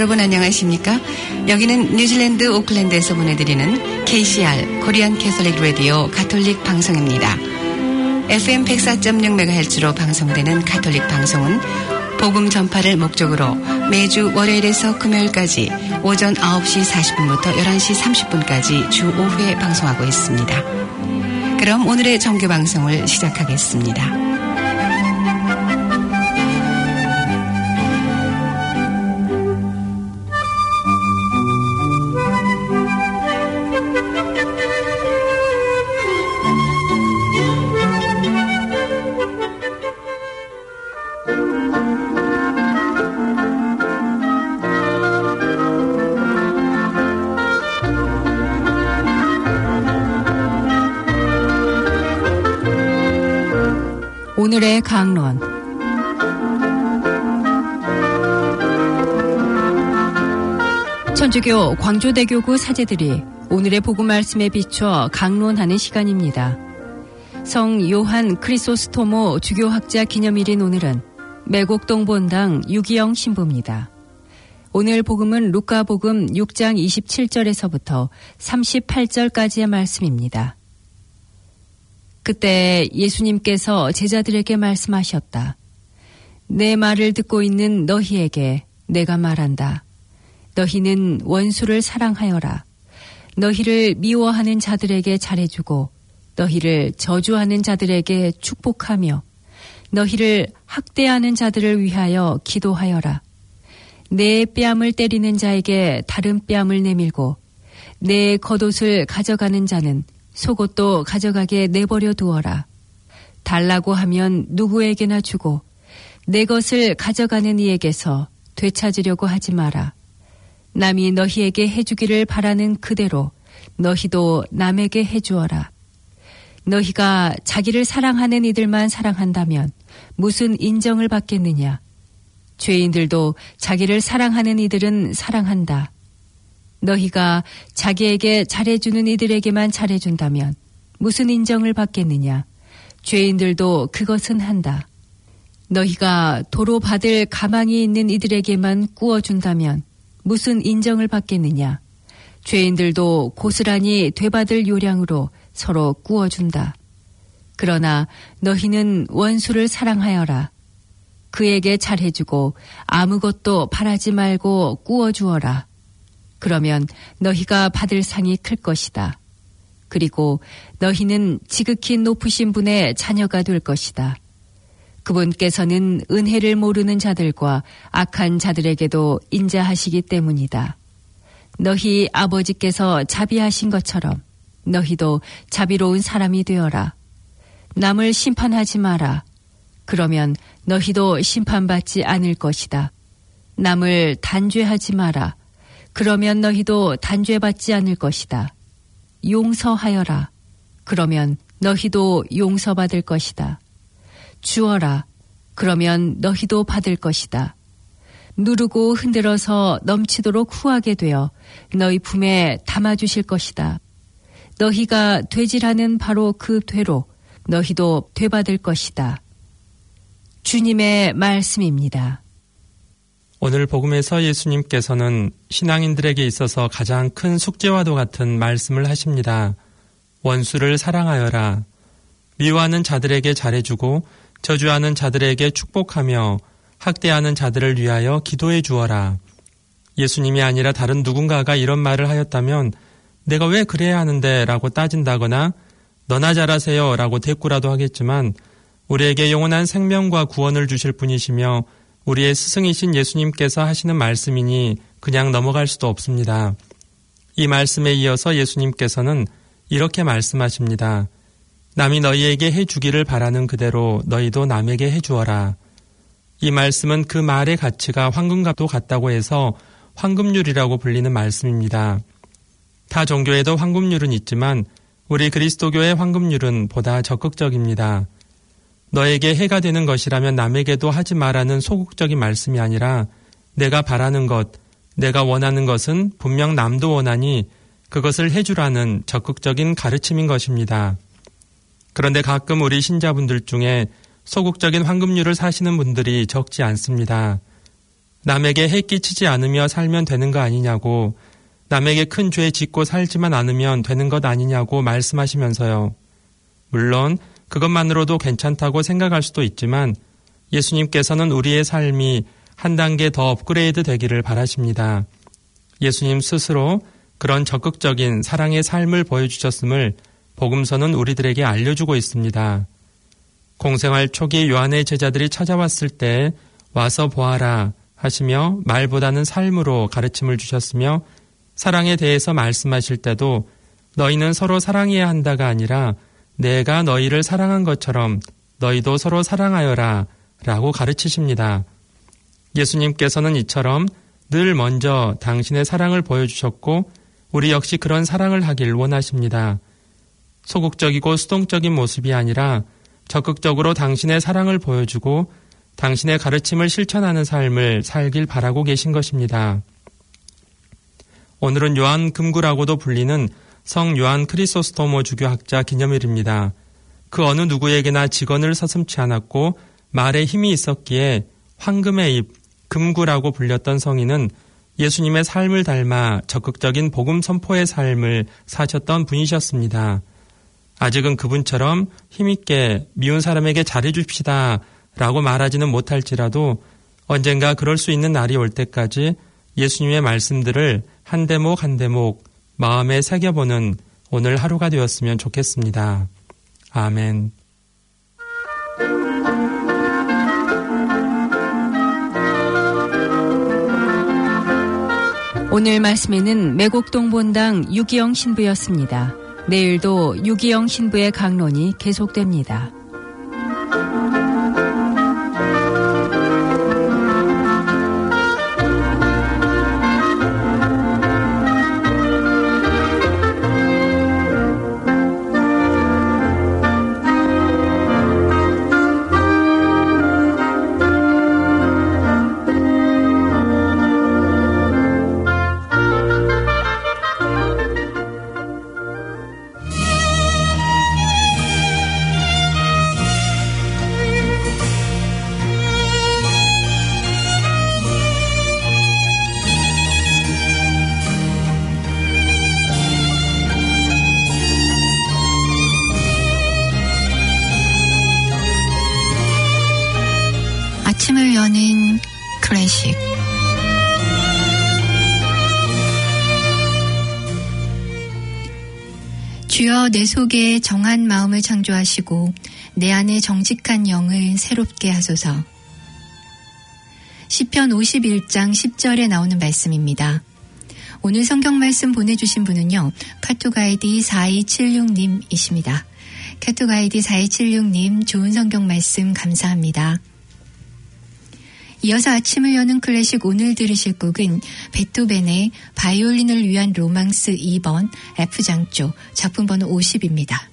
여러분 안녕하십니까? 여기는 뉴질랜드 오클랜드에서 보내드리는 KCR 코리안 캐톨릭 라디오 가톨릭 방송입니다. FM 104.6MHz로 방송되는 가톨릭 방송은 복음 전파를 목적으로 매주 월요일에서 금요일까지 오전 9시 40분부터 11시 30분까지 주 5회 방송하고 있습니다. 그럼 오늘의 정규 방송을 시작하겠습니다. 오늘의 강론. 천주교 광주대교구 사제들이 오늘의 복음 말씀에 비춰 강론하는 시간입니다. 성 요한 크리소스토모 주교학자 기념일인 오늘은 매곡동 본당 유기영 신부입니다. 오늘 복음은 루카복음 6장 27절에서부터 38절까지의 말씀입니다. 그때 예수님께서 제자들에게 말씀하셨다. 내 말을 듣고 있는 너희에게 내가 말한다. 너희는 원수를 사랑하여라. 너희를 미워하는 자들에게 잘해주고 너희를 저주하는 자들에게 축복하며 너희를 학대하는 자들을 위하여 기도하여라. 내 뺨을 때리는 자에게 다른 뺨을 내밀고 내 겉옷을 가져가는 자는 속옷도 가져가게 내버려 두어라. 달라고 하면 누구에게나 주고 내 것을 가져가는 이에게서 되찾으려고 하지 마라. 남이 너희에게 해주기를 바라는 그대로 너희도 남에게 해주어라. 너희가 자기를 사랑하는 이들만 사랑한다면 무슨 인정을 받겠느냐. 죄인들도 자기를 사랑하는 이들은 사랑한다. 너희가 자기에게 잘해주는 이들에게만 잘해준다면 무슨 인정을 받겠느냐. 죄인들도 그것은 한다. 너희가 도로 받을 가망이 있는 이들에게만 꾸어준다면 무슨 인정을 받겠느냐. 죄인들도 고스란히 되받을 요량으로 서로 꾸어준다. 그러나 너희는 원수를 사랑하여라. 그에게 잘해주고 아무것도 바라지 말고 꾸어주어라. 그러면 너희가 받을 상이 클 것이다. 그리고 너희는 지극히 높으신 분의 자녀가 될 것이다. 그분께서는 은혜를 모르는 자들과 악한 자들에게도 인자하시기 때문이다. 너희 아버지께서 자비하신 것처럼 너희도 자비로운 사람이 되어라. 남을 심판하지 마라. 그러면 너희도 심판받지 않을 것이다. 남을 단죄하지 마라. 그러면 너희도 단죄받지 않을 것이다. 용서하여라. 그러면 너희도 용서받을 것이다. 주어라. 그러면 너희도 받을 것이다. 누르고 흔들어서 넘치도록 후하게 되어 너희 품에 담아주실 것이다. 너희가 되질하는 바로 그 되로 너희도 되받을 것이다. 주님의 말씀입니다. 오늘 복음에서 예수님께서는 신앙인들에게 있어서 가장 큰 숙제와도 같은 말씀을 하십니다. 원수를 사랑하여라. 미워하는 자들에게 잘해주고 저주하는 자들에게 축복하며 학대하는 자들을 위하여 기도해 주어라. 예수님이 아니라 다른 누군가가 이런 말을 하였다면 내가 왜 그래야 하는데 라고 따진다거나 너나 잘하세요 라고 대꾸라도 하겠지만 우리에게 영원한 생명과 구원을 주실 분이시며 우리의 스승이신 예수님께서 하시는 말씀이니 그냥 넘어갈 수도 없습니다. 이 말씀에 이어서 예수님께서는 이렇게 말씀하십니다. 남이 너희에게 해주기를 바라는 그대로 너희도 남에게 해주어라. 이 말씀은 그 말의 가치가 황금값도 같다고 해서 황금률이라고 불리는 말씀입니다. 타 종교에도 황금률은 있지만 우리 그리스도교의 황금률은 보다 적극적입니다. 너에게 해가 되는 것이라면 남에게도 하지 말라는 소극적인 말씀이 아니라 내가 바라는 것, 내가 원하는 것은 분명 남도 원하니 그것을 해주라는 적극적인 가르침인 것입니다. 그런데 가끔 우리 신자분들 중에 소극적인 황금률을 사시는 분들이 적지 않습니다. 남에게 해 끼치지 않으며 살면 되는 거 아니냐고, 남에게 큰 죄 짓고 살지만 않으면 되는 것 아니냐고 말씀하시면서요. 물론 그것만으로도 괜찮다고 생각할 수도 있지만 예수님께서는 우리의 삶이 한 단계 더 업그레이드 되기를 바라십니다. 예수님 스스로 그런 적극적인 사랑의 삶을 보여주셨음을 복음서는 우리들에게 알려주고 있습니다. 공생활 초기 요한의 제자들이 찾아왔을 때 와서 보아라 하시며 말보다는 삶으로 가르침을 주셨으며, 사랑에 대해서 말씀하실 때도 너희는 서로 사랑해야 한다가 아니라 내가 너희를 사랑한 것처럼 너희도 서로 사랑하여라 라고 가르치십니다. 예수님께서는 이처럼 늘 먼저 당신의 사랑을 보여주셨고 우리 역시 그런 사랑을 하길 원하십니다. 소극적이고 수동적인 모습이 아니라 적극적으로 당신의 사랑을 보여주고 당신의 가르침을 실천하는 삶을 살길 바라고 계신 것입니다. 오늘은 요한 금구라고도 불리는 성 요한 크리소스토모 주교학자 기념일입니다. 그 어느 누구에게나 직언을 서슴지 않았고 말에 힘이 있었기에 황금의 입, 금구라고 불렸던 성인은 예수님의 삶을 닮아 적극적인 복음 선포의 삶을 사셨던 분이셨습니다. 아직은 그분처럼 힘있게 미운 사람에게 잘해줍시다 라고 말하지는 못할지라도 언젠가 그럴 수 있는 날이 올 때까지 예수님의 말씀들을 한 대목 한 대목 마음에 새겨보는 오늘 하루가 되었으면 좋겠습니다. 아멘. 오늘 말씀에는 매곡동 본당 유기영 신부였습니다. 내일도 유기영 신부의 강론이 계속됩니다. 아침을 여는 클래식. 주여 내 속에 정한 마음을 창조하시고 내 안에 정직한 영을 새롭게 하소서. 시편 51장 10절에 나오는 말씀입니다. 오늘 성경 말씀 보내주신 분은요, 카톡 아이디 4276님이십니다. 카톡 아이디 4276님 좋은 성경 말씀 감사합니다. 이어서 아침을 여는 클래식 오늘 들으실 곡은 베토벤의 바이올린을 위한 로망스 2번 F장조 작품 번호 50입니다.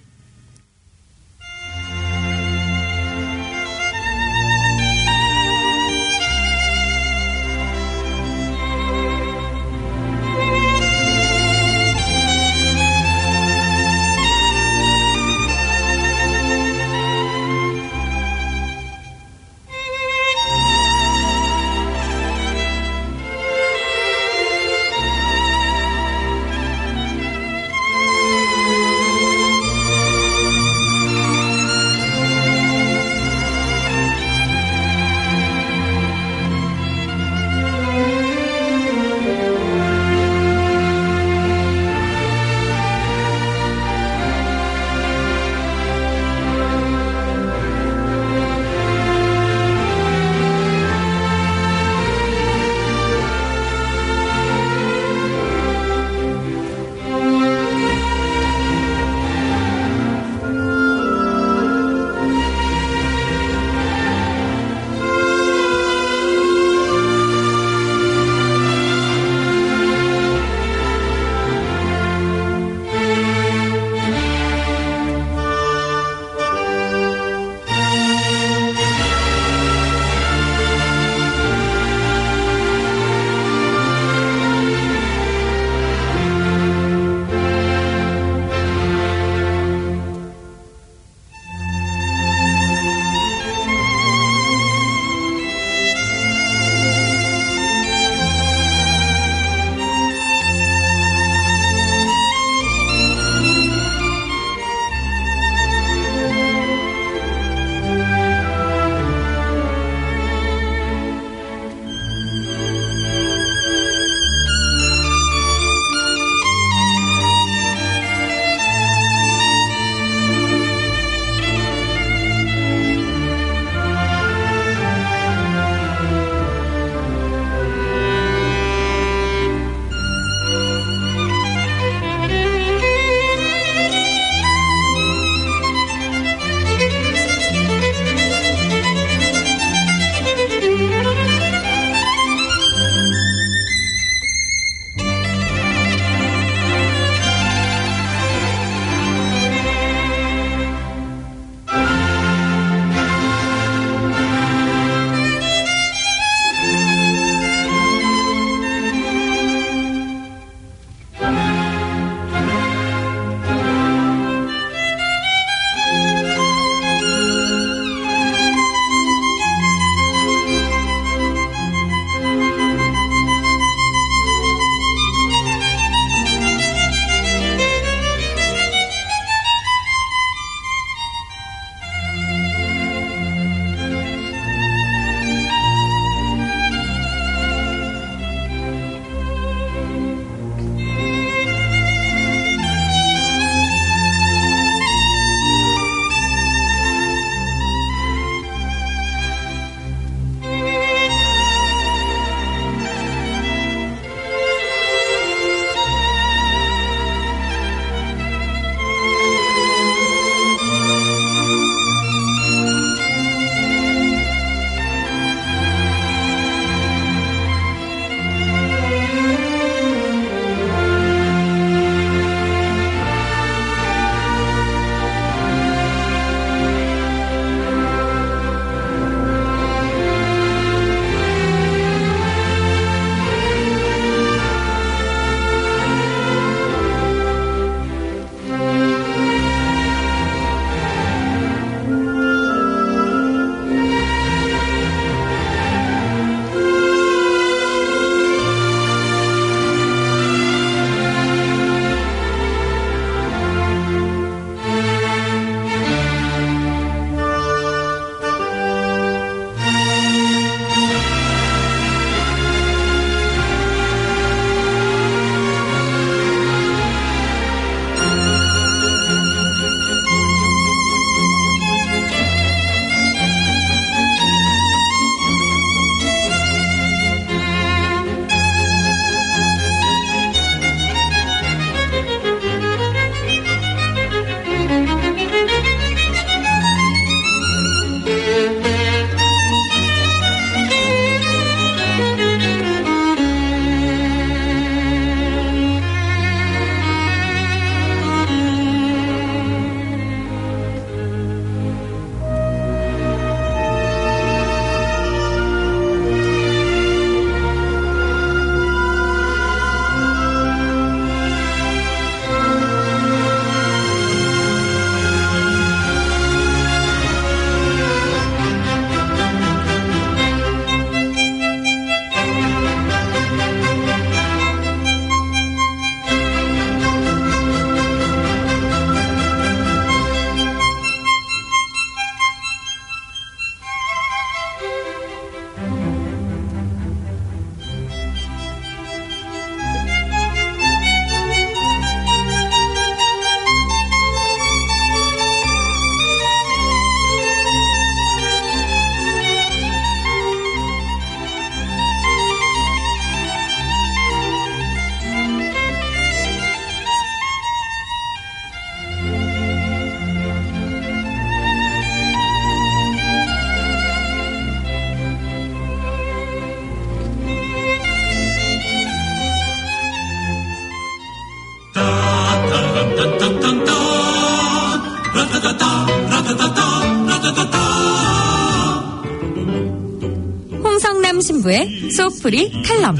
홍성남 신부의 속풀이 칼럼.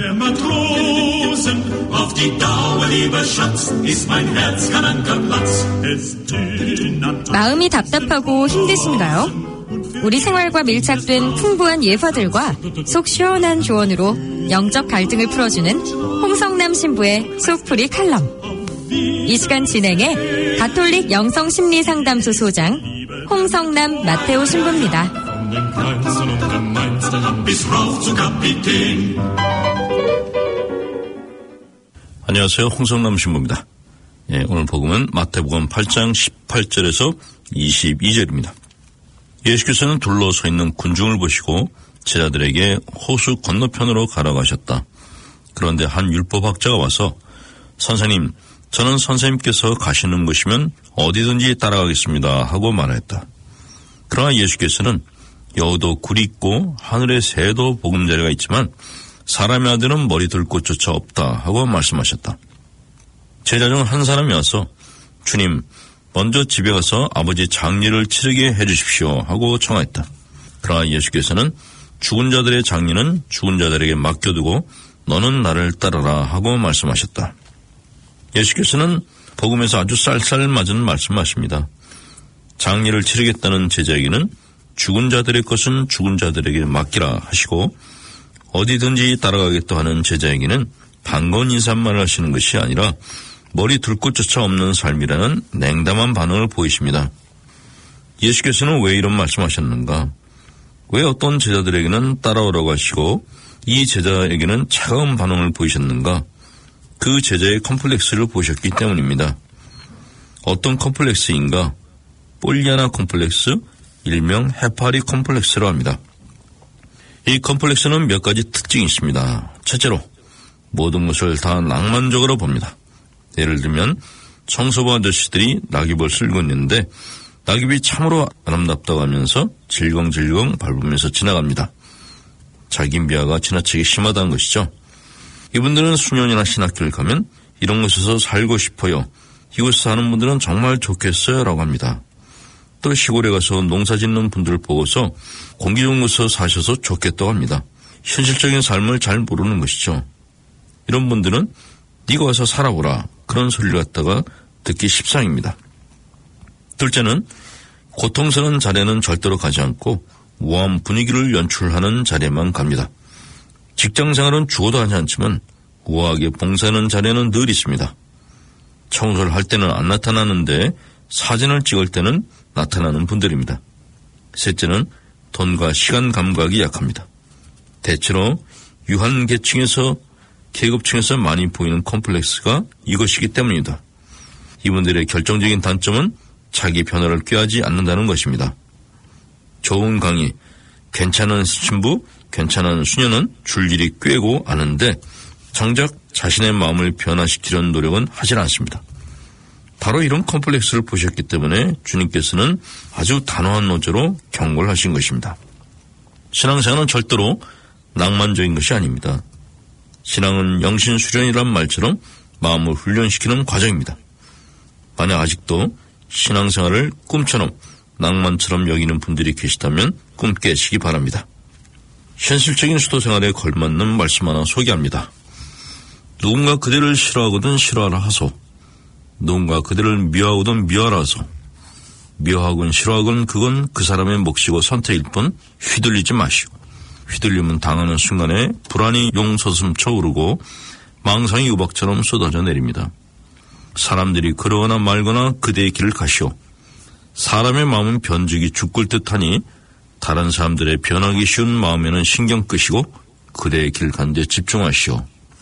마음이 답답하고 힘드신가요? 우리 생활과 밀착된 풍부한 예화들과 속 시원한 조언으로 영적 갈등을 풀어주는 홍성남 신부의 속풀이 칼럼. 이 시간 진행해 가톨릭 영성심리상담소 소장 홍성남 마테오 신부입니다. 안녕하세요. 홍성남 신부입니다. 오늘 복음은 마태복음 8장 18절에서 22절입니다. 예수께서는 둘러서 있는 군중을 보시고 제자들에게 호수 건너편으로 가라고 하셨다. 그런데 한 율법학자가 와서 선생님, 저는 선생님께서 가시는 곳이면 어디든지 따라가겠습니다 하고 말했다. 그러나 예수께서는 여우도 굴이 있고 하늘의 새도 보금자리가 있지만 사람의 아들은 머리 둘 곳조차 없다 하고 말씀하셨다. 제자 중 한 사람이 와서 주님, 먼저 집에 가서 아버지 장례를 치르게 해주십시오 하고 청하였다. 그러나 예수께서는 죽은 자들의 장례는 죽은 자들에게 맡겨두고 너는 나를 따르라 하고 말씀하셨다. 예수께서는 복음에서 아주 쌀쌀맞은 말씀하십니다. 장례를 치르겠다는 제자에게는 죽은 자들의 것은 죽은 자들에게 맡기라 하시고 어디든지 따라가겠다 하는 제자에게는 반가운 인사말을 하시는 것이 아니라 머리 둘 곳조차 없는 삶이라는 냉담한 반응을 보이십니다. 예수께서는 왜 이런 말씀하셨는가? 왜 어떤 제자들에게는 따라오라고 하시고 이 제자에게는 차가운 반응을 보이셨는가? 그 제자의 컴플렉스를 보셨기 때문입니다. 어떤 컴플렉스인가? 폴리아나 컴플렉스, 일명 해파리 컴플렉스로 합니다. 이 컴플렉스는 몇 가지 특징이 있습니다. 첫째로 모든 것을 다 낭만적으로 봅니다. 예를 들면 청소부 아저씨들이 낙엽을 쓸고 있는데 낙엽이 참으로 아름답다고 하면서 질겅질겅 밟으면서 지나갑니다. 자기 미화가 지나치게 심하다는 것이죠. 이분들은 수련이나 신학교를 가면 이런 곳에서 살고 싶어요. 이곳에 사는 분들은 정말 좋겠어요 라고 합니다. 또 시골에 가서 농사 짓는 분들을 보고서 공기 좋은 곳에서 사셔서 좋겠다고 합니다. 현실적인 삶을 잘 모르는 것이죠. 이런 분들은 네가 와서 살아보라 그런 소리를 갖다가 듣기 십상입니다. 둘째는 고통스러운 자리에는 절대로 가지 않고 우아한 분위기를 연출하는 자리에만 갑니다. 직장생활은 죽어도 하지 않지만 우아하게 봉사하는 자리에는 늘 있습니다. 청소를 할 때는 안 나타나는데 사진을 찍을 때는 나타나는 분들입니다. 셋째는 돈과 시간 감각이 약합니다. 대체로 유한계층에서 계급층에서 많이 보이는 컴플렉스가 이것이기 때문입니다. 이분들의 결정적인 단점은 자기 변화를 꾀하지 않는다는 것입니다. 좋은 강의, 괜찮은 신부, 괜찮은 수녀는 줄줄이 꾀고 아는데 정작 자신의 마음을 변화시키려는 노력은 하질 않습니다. 바로 이런 컴플렉스를 보셨기 때문에 주님께서는 아주 단호한 노조로 경고를 하신 것입니다. 신앙생활은 절대로 낭만적인 것이 아닙니다. 신앙은 영신수련이란 말처럼 마음을 훈련시키는 과정입니다. 만약 아직도 신앙생활을 꿈처럼 낭만처럼 여기는 분들이 계시다면 꿈 깨시기 바랍니다. 현실적인 수도생활에 걸맞는 말씀 하나 소개합니다. 누군가 그대를 싫어하거든 싫어하라 하소. 누군가 그대를 미워하거든 미워하라 하소. 미워하건 싫어하건 그건 그 사람의 몫이고 선택일 뿐 휘둘리지 마시오. 휘둘림은 당하는 순간에 불안이 용솟음쳐 오르고 망상이 우박처럼 쏟아져 내립니다. 사람들이 그러거나 말거나 그대의 길을 가시오. 사람의 마음은 변죽이 죽을 듯하니 다른 사람들의 변하기 쉬운 마음에는 신경 끄시고 그대의 길 간 데 집중하시오.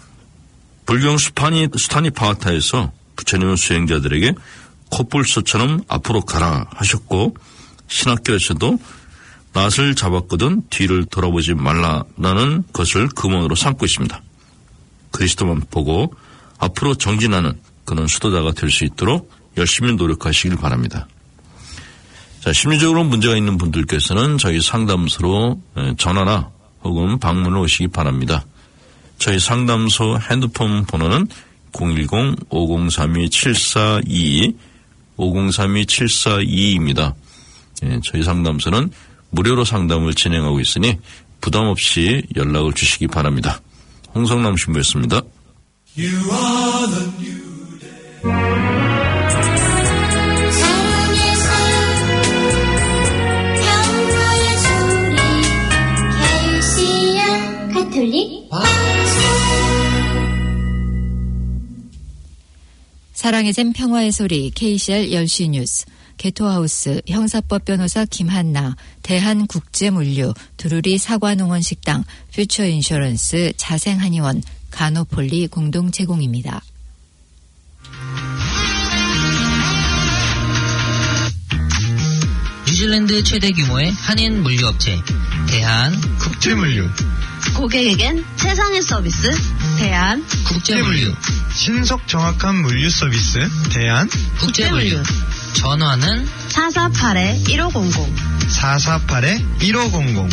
불경 스타니 파하타에서 부처님은 수행자들에게 콧불소처럼 앞으로 가라 하셨고 신학교에서도 낯을 잡았거든 뒤를 돌아보지 말라라는 것을 금원으로 삼고 있습니다. 그리스도만 보고 앞으로 정진하는 그런 수도자가 될 수 있도록 열심히 노력하시길 바랍니다. 자, 심리적으로 문제가 있는 분들께서는 저희 상담소로 전화나 혹은 방문을 오시기 바랍니다. 저희 상담소 핸드폰 번호는 010-5032-7422 5032-7422입니다. 예, 저희 상담소는 무료로 상담을 진행하고 있으니 부담 없이 연락을 주시기 바랍니다. 홍성남 신부였습니다. 가톨릭 사랑의 잼 평화의 소리 KCR 10시 뉴스 개토하우스 형사법 변호사 김한나 대한국제물류 두루리 사과농원식당 퓨처인셔런스 자생한의원 가노폴리 공동 제공입니다. 뉴질랜드 최대 규모의 한인 물류업체 대한국제물류 고객에겐 최상의 서비스 대한국제물류 신속 정확한 물류 서비스 대한국제물류 전화는 448-1500 448-1500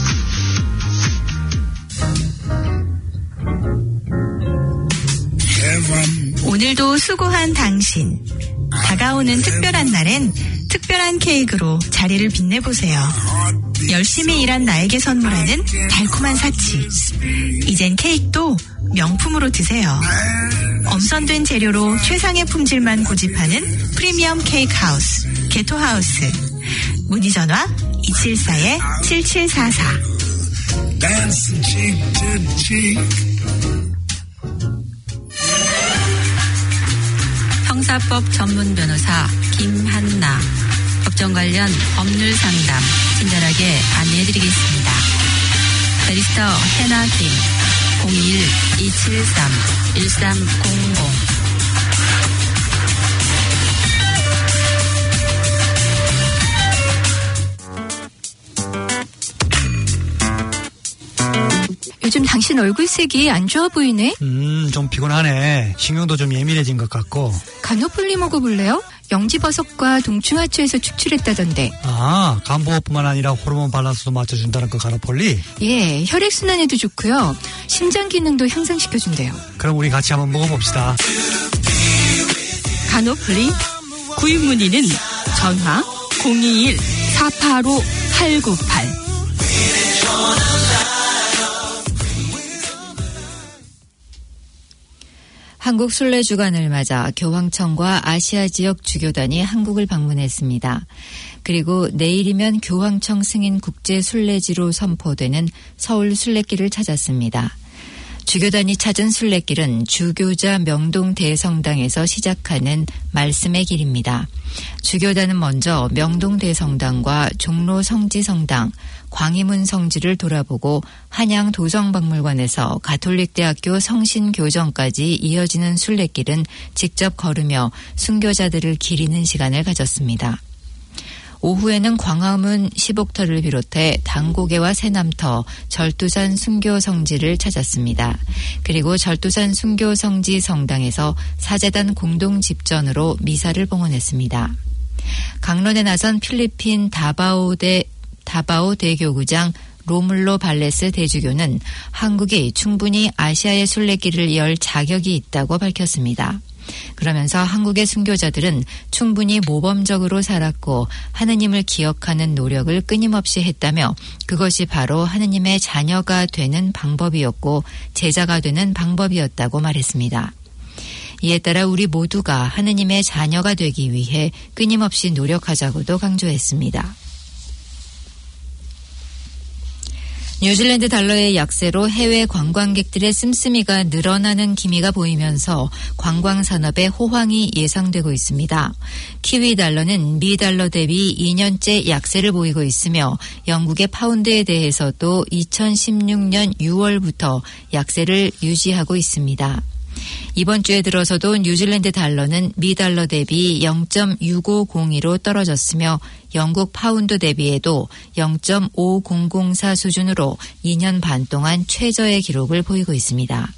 오늘도 수고한 당신 다가오는 특별한 날엔 특별한 케이크로 자리를 빛내보세요. 열심히 일한 나에게 선물하는 달콤한 사치. 이젠 케이크도 명품으로 드세요. 엄선된 재료로 최상의 품질만 고집하는 프리미엄 케이크 하우스 개토하우스. 문의 전화 274-7744. 형사법 전문 변호사 김한나 법정 관련 법률 상담 친절하게 안내해드리겠습니다. 바리스터 해나 김 01-273-1300 요즘 당신 얼굴색이 안 좋아 보이네? 좀 피곤하네. 신경도 좀 예민해진 것 같고. 가노폴리 먹어볼래요? 영지버섯과 동충하초에서 추출했다던데. 아, 간보호뿐만 아니라 호르몬 밸런스도 맞춰준다는 그 가노폴리? 예, 혈액순환에도 좋고요. 심장 기능도 향상시켜준대요. 그럼 우리 같이 한번 먹어봅시다. 가노폴리 구입 문의는 전화 021-485-898. 한국 순례주간을 맞아 교황청과 아시아 지역 주교단이 한국을 방문했습니다. 그리고 내일이면 교황청 승인 국제 순례지로 선포되는 서울 순례길을 찾았습니다. 주교단이 찾은 순례길은 주교자 명동 대성당에서 시작하는 말씀의 길입니다. 주교단은 먼저 명동 대성당과 종로 성지성당, 광희문 성지를 돌아보고 한양 도성박물관에서 가톨릭대학교 성신교정까지 이어지는 순례길은 직접 걸으며 순교자들을 기리는 시간을 가졌습니다. 오후에는 광화문 시복터를 비롯해 당고개와 새남터, 절두산 순교성지를 찾았습니다. 그리고 절두산 순교성지 성당에서 사제단 공동집전으로 미사를 봉헌했습니다. 강론에 나선 필리핀 다바오 대교구장 로물로 발레스 대주교는 한국이 충분히 아시아의 순례길을 열 자격이 있다고 밝혔습니다. 그러면서 한국의 순교자들은 충분히 모범적으로 살았고 하느님을 기억하는 노력을 끊임없이 했다며 그것이 바로 하느님의 자녀가 되는 방법이었고 제자가 되는 방법이었다고 말했습니다. 이에 따라 우리 모두가 하느님의 자녀가 되기 위해 끊임없이 노력하자고도 강조했습니다. 뉴질랜드 달러의 약세로 해외 관광객들의 씀씀이가 늘어나는 기미가 보이면서 관광 산업의 호황이 예상되고 있습니다. 키위 달러는 미 달러 대비 2년째 약세를 보이고 있으며 영국의 파운드에 대해서도 2016년 6월부터 약세를 유지하고 있습니다. 이번 주에 들어서도 뉴질랜드 달러는 미 달러 대비 0.6502로 떨어졌으며 영국 파운드 대비에도 0.5004 수준으로 2년 반 동안 최저의 기록을 보이고 있습니다.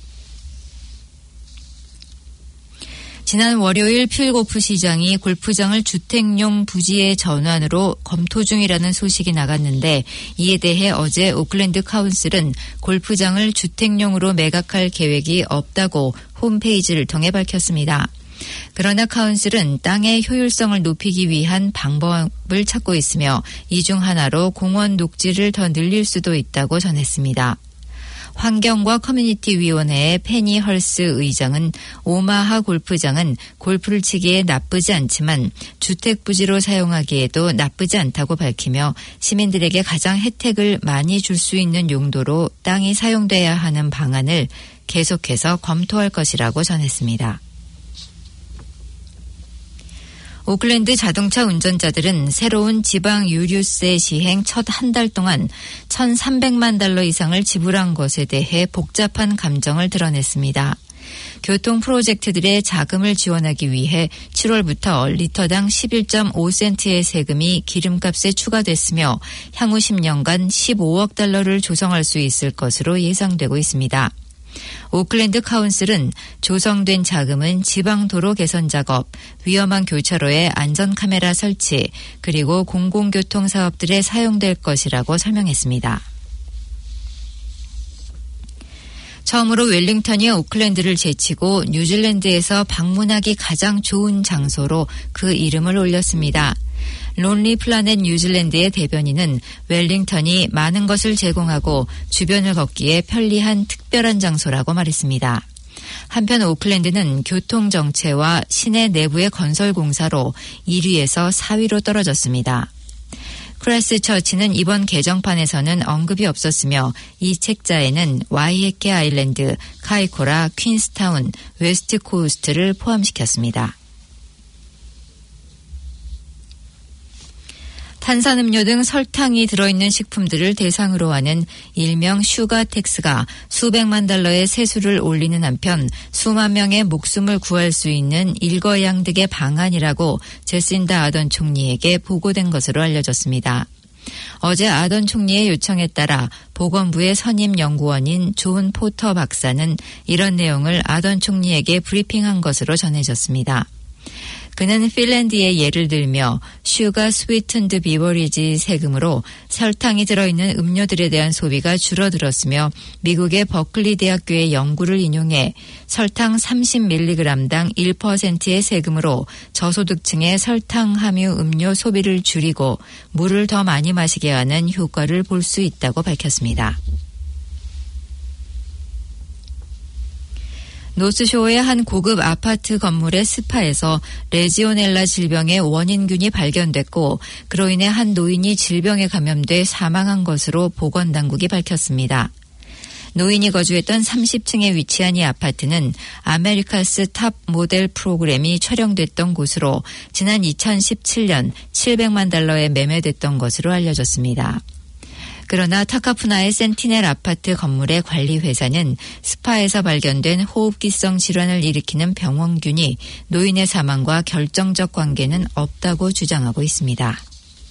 지난 월요일 필고프 시장이 골프장을 주택용 부지의 전환으로 검토 중이라는 소식이 나갔는데 이에 대해 어제 오클랜드 카운슬은 골프장을 주택용으로 매각할 계획이 없다고 홈페이지를 통해 밝혔습니다. 그러나 카운슬은 땅의 효율성을 높이기 위한 방법을 찾고 있으며 이 중 하나로 공원 녹지를 더 늘릴 수도 있다고 전했습니다. 환경과 커뮤니티 위원회의 페니 헐스 의장은 오마하 골프장은 골프를 치기에 나쁘지 않지만 주택 부지로 사용하기에도 나쁘지 않다고 밝히며 시민들에게 가장 혜택을 많이 줄 수 있는 용도로 땅이 사용돼야 하는 방안을 계속해서 검토할 것이라고 전했습니다. 오클랜드 자동차 운전자들은 새로운 지방 유류세 시행 첫 한 달 동안 $1,300만 이상을 지불한 것에 대해 복잡한 감정을 드러냈습니다. 교통 프로젝트들의 자금을 지원하기 위해 7월부터 리터당 11.5센트의 세금이 기름값에 추가됐으며 향후 10년간 $15억 조성할 수 있을 것으로 예상되고 있습니다. 오클랜드 카운슬은 조성된 자금은 지방도로 개선 작업, 위험한 교차로의 안전카메라 설치, 그리고 공공교통 사업들에 사용될 것이라고 설명했습니다. 처음으로 웰링턴이 오클랜드를 제치고 뉴질랜드에서 방문하기 가장 좋은 장소로 그 이름을 올렸습니다. 론리 플라넷 뉴질랜드의 대변인은 웰링턴이 많은 것을 제공하고 주변을 걷기에 편리한 특별한 장소라고 말했습니다. 한편 오클랜드는 교통정체와 시내 내부의 건설 공사로 1위에서 4위로 떨어졌습니다. 크라이스트처치는 이번 개정판에서는 언급이 없었으며 이 책자에는 와이해케 아일랜드, 카이코라, 퀸스타운, 웨스트 코스트를 포함시켰습니다. 탄산음료 등 설탕이 들어있는 식품들을 대상으로 하는 일명 슈가 텍스가 수백만 달러의 세수를 올리는 한편 수만 명의 목숨을 구할 수 있는 일거양득의 방안이라고 제신다 아던 총리에게 보고된 것으로 알려졌습니다. 어제 아던 총리의 요청에 따라 보건부의 선임 연구원인 존 포터 박사는 이런 내용을 아던 총리에게 브리핑한 것으로 전해졌습니다. 그는 핀란드의 예를 들며 슈가 스위튼드 비버리지 세금으로 설탕이 들어있는 음료들에 대한 소비가 줄어들었으며 미국의 버클리 대학교의 연구를 인용해 설탕 30mg당 1%의 세금으로 저소득층의 설탕 함유 음료 소비를 줄이고 물을 더 많이 마시게 하는 효과를 볼 수 있다고 밝혔습니다. 노스쇼어의 한 고급 아파트 건물의 스파에서 레지오넬라 질병의 원인균이 발견됐고 그로 인해 한 노인이 질병에 감염돼 사망한 것으로 보건당국이 밝혔습니다. 노인이 거주했던 30층에 위치한 이 아파트는 아메리카스 탑 모델 프로그램이 촬영됐던 곳으로 지난 2017년 $700만 매매됐던 것으로 알려졌습니다. 그러나 타카푸나의 센티넬 아파트 건물의 관리회사는 스파에서 발견된 호흡기성 질환을 일으키는 병원균이 노인의 사망과 결정적 관계는 없다고 주장하고 있습니다.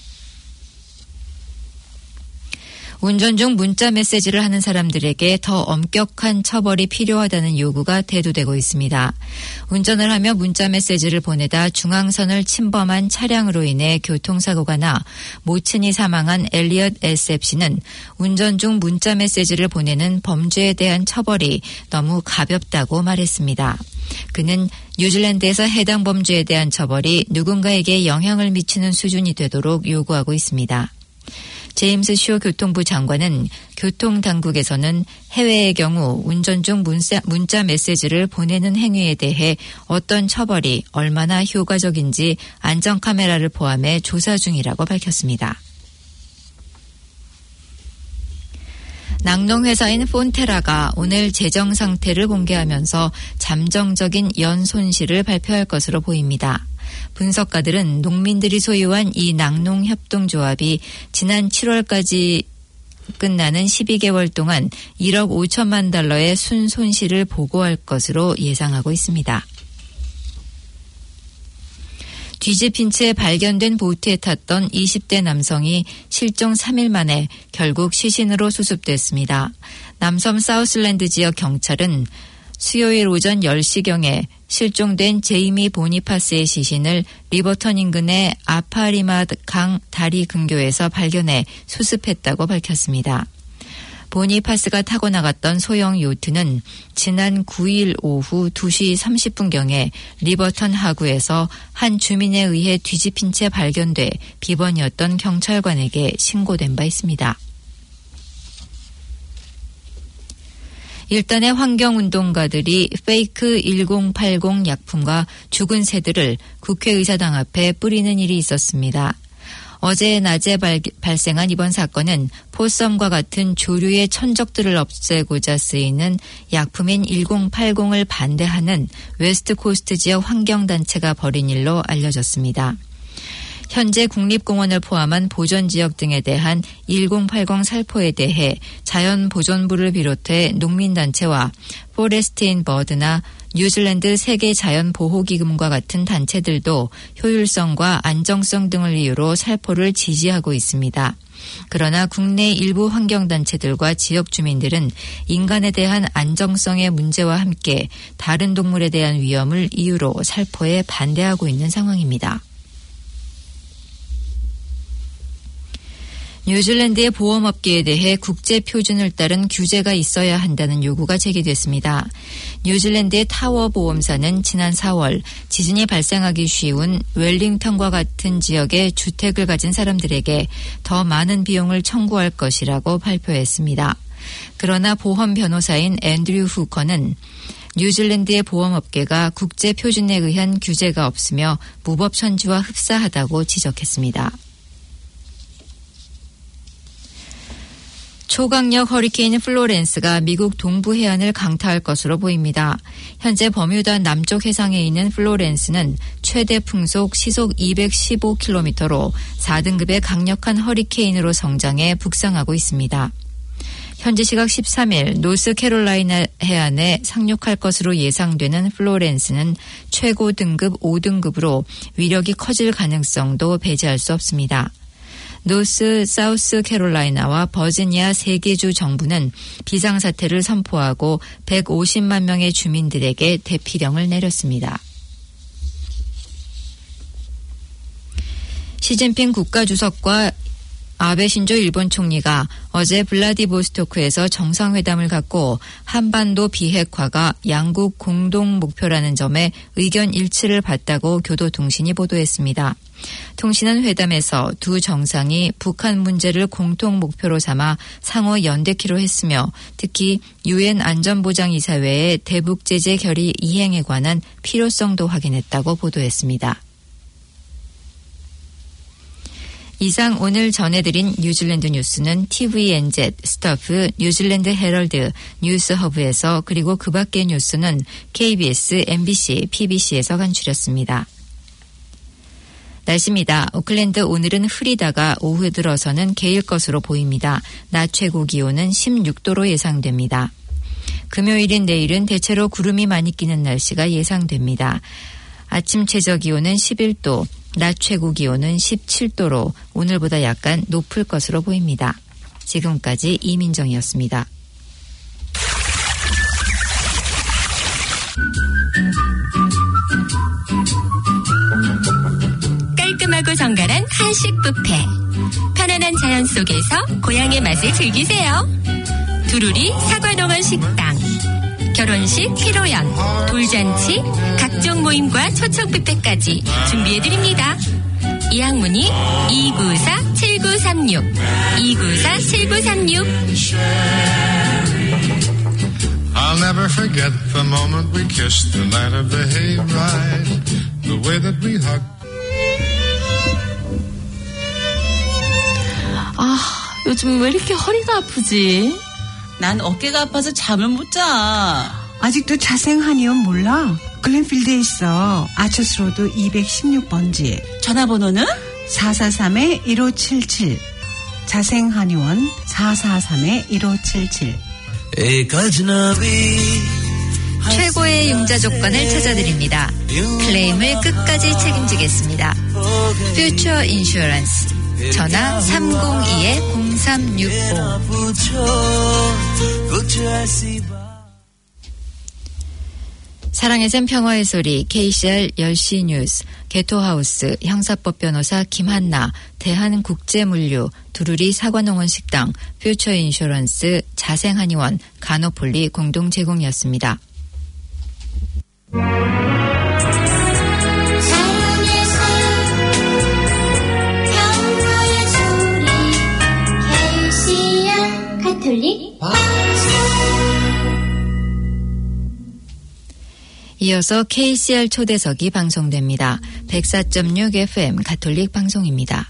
운전 중 문자 메시지를 하는 사람들에게 더 엄격한 처벌이 필요하다는 요구가 대두되고 있습니다. 운전을 하며 문자 메시지를 보내다 중앙선을 침범한 차량으로 인해 교통사고가 나 모친이 사망한 엘리엇 에셉 씨는 운전 중 문자 메시지를 보내는 범죄에 대한 처벌이 너무 가볍다고 말했습니다. 그는 뉴질랜드에서 해당 범죄에 대한 처벌이 누군가에게 영향을 미치는 수준이 되도록 요구하고 있습니다. 제임스 쇼 교통부 장관은 교통당국에서는 해외의 경우 운전 중 문자 메시지를 보내는 행위에 대해 어떤 처벌이 얼마나 효과적인지 안전카메라를 포함해 조사 중이라고 밝혔습니다. 낙농회사인 폰테라가 오늘 재정 상태를 공개하면서 잠정적인 연 손실을 발표할 것으로 보입니다. 분석가들은 농민들이 소유한 이 낙농협동조합이 지난 7월까지 끝나는 12개월 동안 1억 5천만 달러의 순손실을 보고할 것으로 예상하고 있습니다. 뒤집힌 채 발견된 보트에 탔던 20대 남성이 실종 3일 만에 결국 시신으로 수습됐습니다. 남섬 사우슬랜드 지역 경찰은 수요일 오전 10시경에 실종된 제이미 보니파스의 시신을 리버턴 인근의 아파리마 강 다리 근교에서 발견해 수습했다고 밝혔습니다. 보니파스가 타고 나갔던 소형 요트는 지난 9일 오후 2시 30분경에 리버턴 하구에서 한 주민에 의해 뒤집힌 채 발견돼 비번이었던 경찰관에게 신고된 바 있습니다. 일단의 환경운동가들이 페이크 1080 약품과 죽은 새들을 국회의사당 앞에 뿌리는 일이 있었습니다. 어제 낮에 발생한 이번 사건은 포썸과 같은 조류의 천적들을 없애고자 쓰이는 약품인 1080을 반대하는 웨스트코스트 지역 환경단체가 벌인 일로 알려졌습니다. 현재 국립공원을 포함한 보전지역 등에 대한 1080 살포에 대해 자연보존부를 비롯해 농민단체와 포레스트 인 버드나 뉴질랜드 세계자연보호기금과 같은 단체들도 효율성과 안정성 등을 이유로 살포를 지지하고 있습니다. 그러나 국내 일부 환경단체들과 지역 주민들은 인간에 대한 안정성의 문제와 함께 다른 동물에 대한 위험을 이유로 살포에 반대하고 있는 상황입니다. 뉴질랜드의 보험업계에 대해 국제표준을 따른 규제가 있어야 한다는 요구가 제기됐습니다. 뉴질랜드의 타워 보험사는 지난 4월 지진이 발생하기 쉬운 웰링턴과 같은 지역의 주택을 가진 사람들에게 더 많은 비용을 청구할 것이라고 발표했습니다. 그러나 보험 변호사인 앤드류 후커는 뉴질랜드의 보험업계가 국제표준에 의한 규제가 없으며 무법천지와 흡사하다고 지적했습니다. 초강력 허리케인 플로렌스가 미국 동부 해안을 강타할 것으로 보입니다. 현재 버뮤다 남쪽 해상에 있는 플로렌스는 최대 풍속 시속 215km로 4등급의 강력한 허리케인으로 성장해 북상하고 있습니다. 현지 시각 13일 노스캐롤라이나 해안에 상륙할 것으로 예상되는 플로렌스는 최고 등급 5등급으로 위력이 커질 가능성도 배제할 수 없습니다. 노스 사우스 캐롤라이나와 버지니아 3개 주 정부는 비상사태를 선포하고 150만 명의 주민들에게 대피령을 내렸습니다. 시진핑 국가주석과 아베 신조 일본 총리가 어제 블라디보스토크에서 정상회담을 갖고 한반도 비핵화가 양국 공동 목표라는 점에 의견 일치를 봤다고 교도통신이 보도했습니다. 통신은 회담에서 두 정상이 북한 문제를 공통 목표로 삼아 상호 연대키로 했으며 특히 유엔 안전보장이사회의 대북제재 결의 이행에 관한 필요성도 확인했다고 보도했습니다. 이상 오늘 전해드린 뉴질랜드 뉴스는 TVNZ, 스타프, 뉴질랜드 헤럴드, 뉴스허브에서 그리고 그 밖의 뉴스는 KBS, MBC, PBC에서 간추렸습니다. 날씨입니다. 오클랜드 오늘은 흐리다가 오후 들어서는 개일 것으로 보입니다. 낮 최고 기온은 16도로 예상됩니다. 금요일인 내일은 대체로 구름이 많이 끼는 날씨가 예상됩니다. 아침 최저 기온은 11도, 낮 최고 기온은 17도로 오늘보다 약간 높을 것으로 보입니다. 지금까지 이민정이었습니다. 깔끔하고 정갈한 한식 뷔페. 편안한 자연 속에서 고향의 맛을 즐기세요. 두루리 사과농원 식당. 결혼식, 피로연, 돌잔치, 각종 모임과 초청 뷔페까지 준비해드립니다. 예약문의 294-7936 294-7936. I'll never forget the moment we kissed the night of the hayride, the way that we hugged. 요즘 왜 이렇게 허리가 아프지? 난 어깨가 아파서 잠을 못 자. 아직도 자생한의원 몰라? 글렌필드에 있어. 아처스로드 216번지. 전화번호는? 443-1577. 자생한의원 443-1577. 최고의 융자 조건을 찾아드립니다. 클레임을 끝까지 책임지겠습니다. 퓨처 인슈어런스. 전화 302-0365. 사랑의 샘 평화의 소리, KCR 10시 뉴스, 개토하우스, 형사법 변호사 김한나, 대한국제물류, 두루리 사과농원식당, 퓨처인슈런스, 자생한의원, 간호폴리 공동 제공이었습니다. 이어서 KCR 초대석이 방송됩니다. 104.6 FM 가톨릭 방송입니다.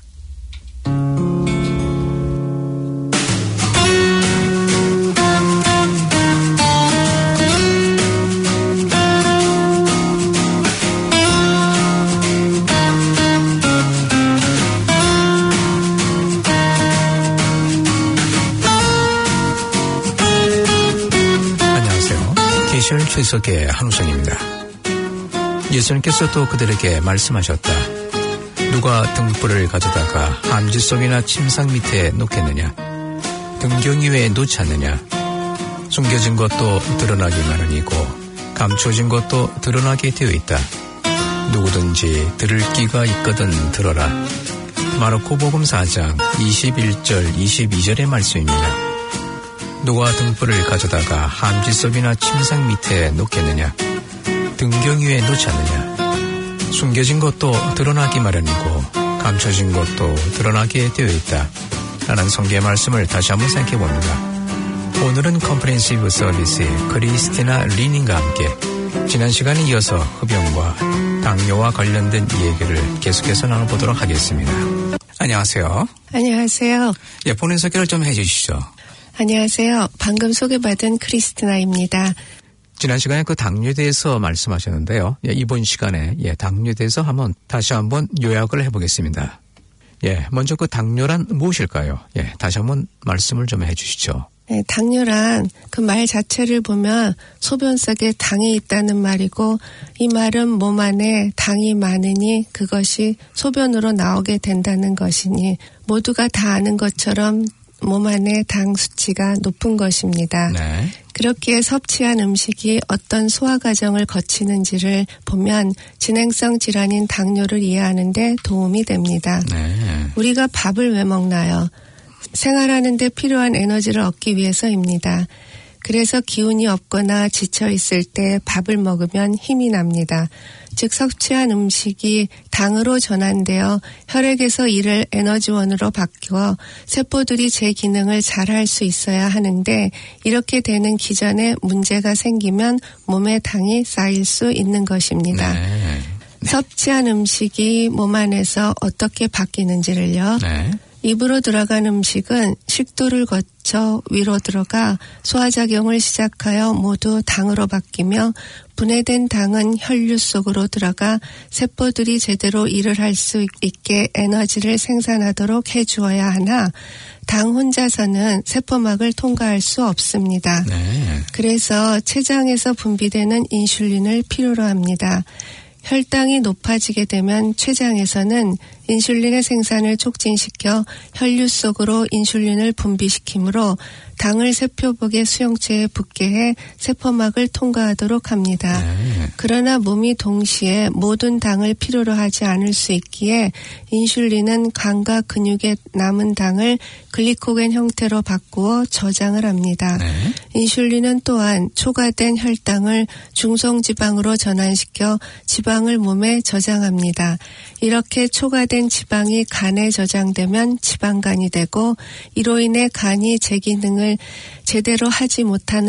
KCR 최석의 한우성입니다. 예수님께서 또 그들에게 말씀하셨다. 누가 등불을 가져다가 함지 속이나 침상 밑에 놓겠느냐? 등경 위에 놓지 않느냐? 숨겨진 것도 드러나기 마련이고 감춰진 것도 드러나게 되어 있다. 누구든지 들을 귀가 있거든 들어라. 마르코복음 4장 21절 22절의 말씀입니다. 누가 등불을 가져다가 함지석이나 침상 밑에 놓겠느냐? 등경 위에 놓지 않느냐? 숨겨진 것도 드러나기 마련이고 감춰진 것도 드러나게 되어 있다. 라는 성경의 말씀을 다시 한번 생각해 봅니다. 오늘은 컴프레hen시브 서비스의 크리스티나 리닝과 함께 지난 시간에 이어서 흡연과 당뇨와 관련된 이야기를 계속해서 나눠보도록 하겠습니다. 안녕하세요. 안녕하세요. 예, 본인 소개를 좀 해주시죠. 안녕하세요. 방금 소개받은 크리스티나입니다. 지난 시간에 그 당뇨에 대해서 말씀하셨는데요. 예, 이번 시간에 당뇨에 대해서 다시 한번 요약을 해보겠습니다. 예, 먼저 그 당뇨란 무엇일까요? 예, 다시 한번 말씀을 좀 해주시죠. 네, 당뇨란 그 말 자체를 보면 소변 속에 당이 있다는 말이고 이 말은 몸 안에 당이 많으니 그것이 소변으로 나오게 된다는 것이니 모두가 다 아는 것처럼 몸 안에 당 수치가 높은 것입니다. 네. 그렇기에 섭취한 음식이 어떤 소화 과정을 거치는지를 보면 진행성 질환인 당뇨를 이해하는 데 도움이 됩니다. 네. 우리가 밥을 왜 먹나요? 생활하는 데 필요한 에너지를 얻기 위해서입니다. 그래서 기운이 없거나 지쳐 있을 때 밥을 먹으면 힘이 납니다. 즉 섭취한 음식이 당으로 전환되어 혈액에서 이를 에너지원으로 바뀌어 세포들이 제 기능을 잘할 수 있어야 하는데 이렇게 되는 기전에 문제가 생기면 몸에 당이 쌓일 수 있는 것입니다. 네. 섭취한 음식이 몸 안에서 어떻게 바뀌는지를요. 네. 입으로 들어간 음식은 식도를 거쳐 위로 들어가 소화작용을 시작하여 모두 당으로 바뀌며 분해된 당은 혈류 속으로 들어가 세포들이 제대로 일을 할 수 있게 에너지를 생산하도록 해주어야 하나 당 혼자서는 세포막을 통과할 수 없습니다. 네. 그래서 췌장에서 분비되는 인슐린을 필요로 합니다. 혈당이 높아지게 되면 췌장에서는 인슐린의 생산을 촉진시켜 혈류 속으로 인슐린을 분비시키므로 당을 세포복의 수용체에 붙게 해 세포막을 통과하도록 합니다. 네. 그러나 몸이 동시에 모든 당을 필요로 하지 않을 수 있기에 인슐린은 간과 근육에 남은 당을 글리코겐 형태로 바꾸어 저장을 합니다. 네. 인슐린은 또한 초과된 혈당을 중성지방으로 전환시켜 지방을 몸에 저장합니다. 이렇게 초과된 지방이 간에 저장되면 지방간이 되고 이로 인해 간이 제 기능을 제대로 하지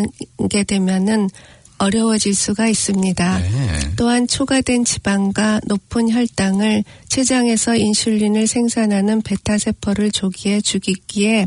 못하게 되면은 어려워질 수가 있습니다. 네. 또한 초과된 지방과 높은 혈당을 췌장에서 인슐린을 생산하는 베타세포를 조기에 죽이기에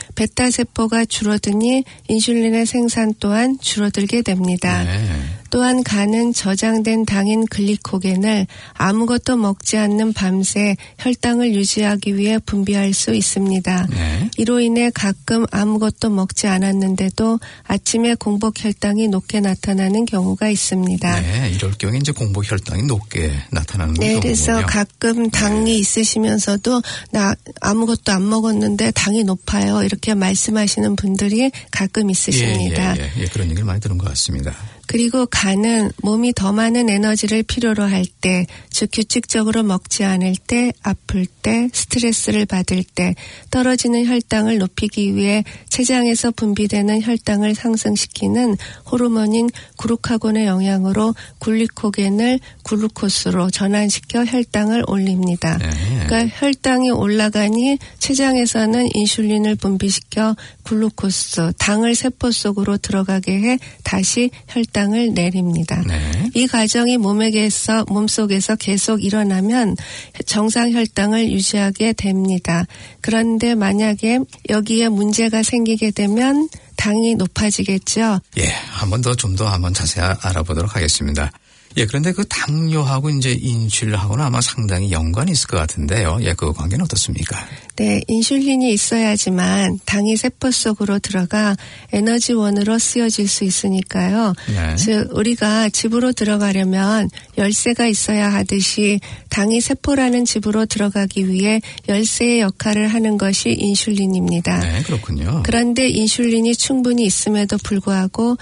베타세포가 줄어드니 인슐린의 생산 또한 줄어들게 됩니다. 네. 또한 간은 저장된 당인 글리코겐을 아무것도 먹지 않는 밤새 혈당을 유지하기 위해 분비할 수 있습니다. 네. 이로 인해 가끔 아무것도 먹지 않았는데도 아침에 공복 혈당이 높게 나타나는 경우가 있습니다. 네, 이럴 경우에 이제 공복 혈당이 높게 나타나는 네, 경우군요. 그래서 가끔 당이 있으시면서도 나 아무것도 안 먹었는데 당이 높아요. 이렇게 말씀하시는 분들이 가끔 있으십니다. 예, 그런 얘기를 많이 들은 것 같습니다. 그리고 간은 몸이 더 많은 에너지를 필요로 할 때, 즉 규칙적으로 먹지 않을 때, 아플 때, 스트레스를 받을 때 떨어지는 혈당을 높이기 위해 췌장에서 분비되는 혈당을 상승시키는 호르몬인 그루카곤의 영향으로 글리코겐을 글루코스로 전환시켜 혈당을 올립니다. 그러니까 혈당이 올라가니 췌장에서는 인슐린을 분비시켜 글루코스, 당을 세포 속으로 들어가게 해 다시 혈당을 내립니다. 이 과정이 몸속에서 계속 일어나면 정상 혈당을 유지하게 됩니다. 그런데 만약에 여기에 문제가 생기게 되면 당이 높아지겠죠. 예, 한 번 더 좀 더 한번 자세히 알아보도록 하겠습니다. 예, 그런데 그 당뇨하고 이제 인슐린하고는 아마 상당히 연관이 있을 것 같은데요. 예, 그 관계는 어떻습니까? 네, 인슐린이 있어야지만 당이 세포 속으로 들어가 에너지원으로 쓰여질 수 있으니까요. 네. 즉 우리가 집으로 들어가려면 열쇠가 있어야 하듯이 당이 세포라는 집으로 들어가기 위해 열쇠의 역할을 하는 것이 인슐린입니다. 네, 그렇군요. 그런데 인슐린이 충분히 있음에도 불구하고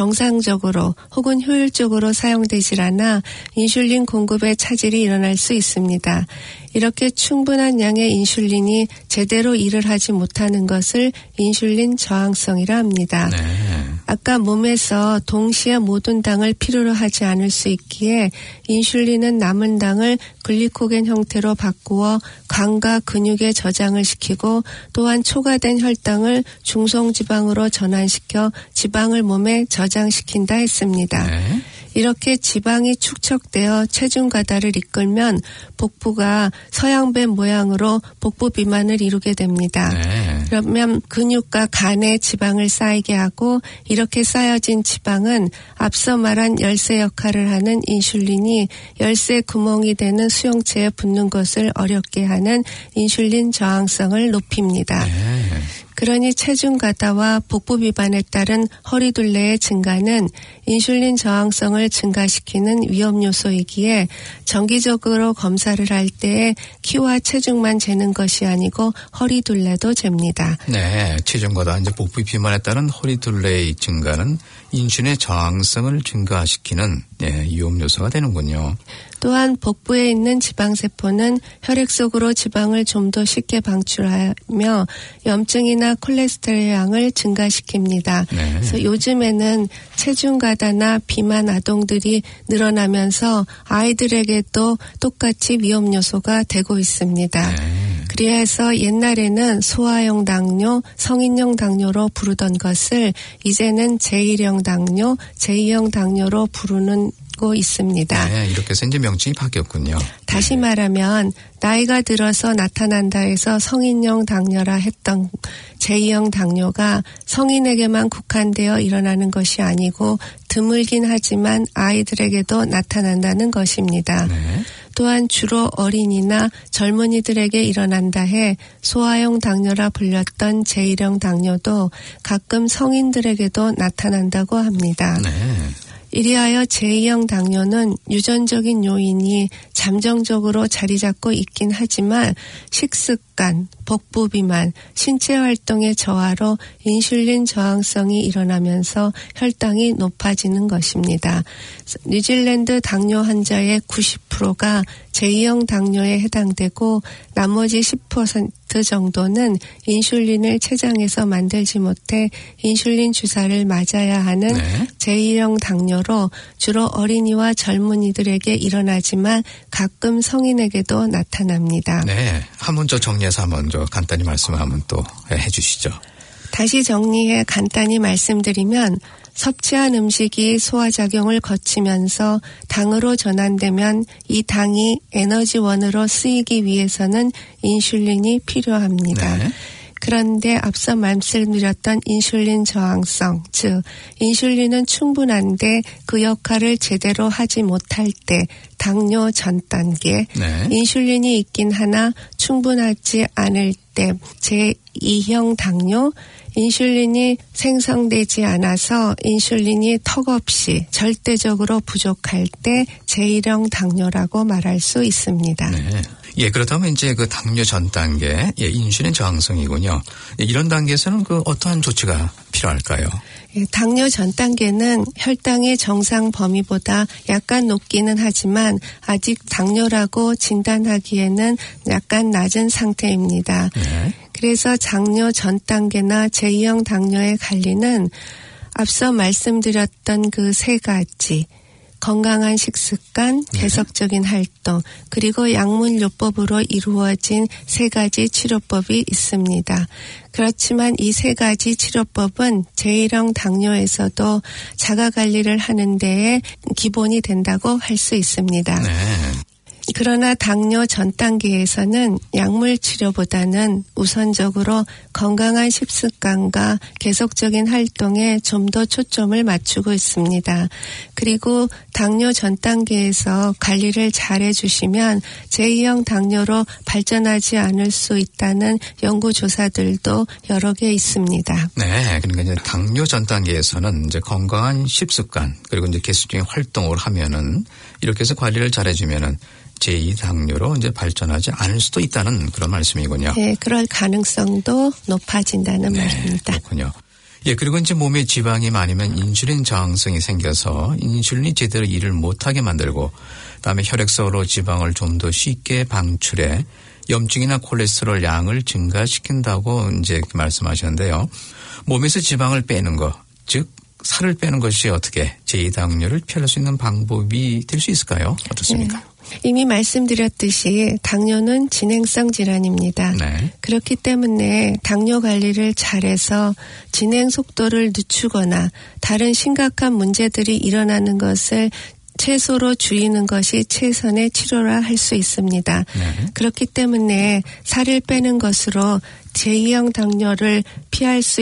정상적으로 혹은 효율적으로 사용되질 않아 인슐린 공급에 차질이 일어날 수 있습니다. 이렇게 충분한 양의 인슐린이 제대로 일을 하지 못하는 것을 인슐린 저항성이라 합니다. 네. 아까 몸에서 동시에 모든 당을 필요로 하지 않을 수 있기에 인슐린은 남은 당을 글리코겐 형태로 바꾸어 간과 근육에 저장을 시키고 또한 초과된 혈당을 중성지방으로 전환시켜 지방을 몸에 저장시킨다 했습니다. 네. 이렇게 지방이 축적되어 체중 과다를 이끌면 복부가 서양배 모양으로 복부 비만을 이루게 됩니다. 네. 그러면 근육과 간에 지방을 쌓이게 하고 이렇게 쌓여진 지방은 앞서 말한 열쇠 역할을 하는 인슐린이 열쇠 구멍이 되는 수용체에 붙는 것을 어렵게 하는 인슐린 저항성을 높입니다. 네. 그러니 체중 과다와 복부 비만에 따른 허리둘레의 증가는 인슐린 저항성을 증가시키는 위험 요소이기에 정기적으로 검사를 할 때 키와 체중만 재는 것이 아니고 허리둘레도 잽니다. 네, 체중 과다 이제 복부 비만에 따른 허리둘레의 증가는 인슐린의 저항성을 증가시키는 위험 요소가 되는군요. 또한 복부에 있는 지방세포는 혈액 속으로 지방을 좀 더 쉽게 방출하며 염증이나 콜레스테롤 양을 증가시킵니다. 네. 그래서 요즘에는 체중 과다나 비만 아동들이 늘어나면서 아이들에게도 똑같이 위험 요소가 되고 있습니다. 네. 그래서 옛날에는 소아용 당뇨, 성인용 당뇨로 부르던 것을 이제는 제1형 당뇨, 제2형 당뇨로 부르는 있습니다. 네, 이렇게 해서 이제 명칭이 바뀌었군요. 다시 말하면 나이가 들어서 나타난다 해서 성인용 당뇨라 했던 제2형 당뇨가 성인에게만 국한되어 일어나는 것이 아니고 드물긴 하지만 아이들에게도 나타난다는 것입니다. 네. 또한 주로 어린이나 젊은이들에게 일어난다 해 소아용 당뇨라 불렸던 제1형 당뇨도 가끔 성인들에게도 나타난다고 합니다. 네. 이리하여 제2형 당뇨는 유전적인 요인이 잠정적으로 자리 잡고 있긴 하지만 식습관, 복부 비만, 신체 활동의 저하로 인슐린 저항성이 일어나면서 혈당이 높아지는 것입니다. 뉴질랜드 당뇨 환자의 90%가 제2형 당뇨에 해당되고 나머지 10% 정도는 인슐린을 췌장에서 만들지 못해 인슐린 주사를 맞아야 하는 네. 제2형 당뇨로 주로 어린이와 젊은이들에게 일어나지만 가끔 성인에게도 나타납니다. 네, 한번 저 정리해서 한번 저 간단히 말씀하면 또 해주시죠. 다시 정리해 간단히 말씀드리면 섭취한 음식이 소화작용을 거치면서 당으로 전환되면 이 당이 에너지원으로 쓰이기 위해서는 인슐린이 필요합니다. 네. 그런데 앞서 말씀드렸던 인슐린 저항성, 즉 인슐린은 충분한데 그 역할을 제대로 하지 못할 때 당뇨 전 단계, 네. 인슐린이 있긴 하나 충분하지 않을 때 제2형 당뇨, 인슐린이 생성되지 않아서 인슐린이 턱없이 절대적으로 부족할 때 제1형 당뇨라고 말할 수 있습니다. 네. 예, 그렇다면 이제 그 당뇨 전 단계, 예, 인슐린 저항성이군요. 예, 이런 단계에서는 그 어떠한 조치가 필요할까요? 예, 당뇨 전 단계는 혈당의 정상 범위보다 약간 높기는 하지만 아직 당뇨라고 진단하기에는 약간 낮은 상태입니다. 네. 그래서 당뇨 전 단계나 제2형 당뇨의 관리는 앞서 말씀드렸던 그 세 가지 건강한 식습관, 계속적인 활동, 그리고 약물요법으로 이루어진 세 가지 치료법이 있습니다. 그렇지만 이 세 가지 치료법은 제1형 당뇨에서도 자가관리를 하는 데에 기본이 된다고 할 수 있습니다. 네. 그러나 당뇨 전 단계에서는 약물 치료보다는 우선적으로 건강한 식습관과 계속적인 활동에 좀 더 초점을 맞추고 있습니다. 그리고 당뇨 전 단계에서 관리를 잘 해주시면 제2형 당뇨로 발전하지 않을 수 있다는 연구조사들도 여러 개 있습니다. 네, 그러니까 이제 당뇨 전 단계에서는 이제 건강한 식습관 그리고 이제 계속적인 활동을 하면은 이렇게 해서 관리를 잘 해주면은 제2 당뇨로 이제 발전하지 않을 수도 있다는 그런 말씀이군요. 네, 그럴 가능성도 높아진다는 말입니다. 그렇군요. 예, 그리고 이제 몸에 지방이 많으면 인슐린 저항성이 생겨서 인슐린이 제대로 일을 못하게 만들고 그다음에 혈액 속으로 지방을 좀 더 쉽게 방출해 염증이나 콜레스테롤 양을 증가시킨다고 이제 말씀하셨는데요. 몸에서 지방을 빼는 것, 즉 살을 빼는 것이 어떻게 제2 당뇨를 피할 수 있는 방법이 될 수 있을까요? 어떻습니까? 이미 말씀드렸듯이 당뇨는 진행성 질환입니다. 네. 그렇기 때문에 당뇨 관리를 잘해서 진행 속도를 늦추거나 다른 심각한 문제들이 일어나는 것을 최소로 줄이는 것이 최선의 치료라 할 수 있습니다. 네. 그렇기 때문에 살을 빼는 것으로 제2형 당뇨를 피할 수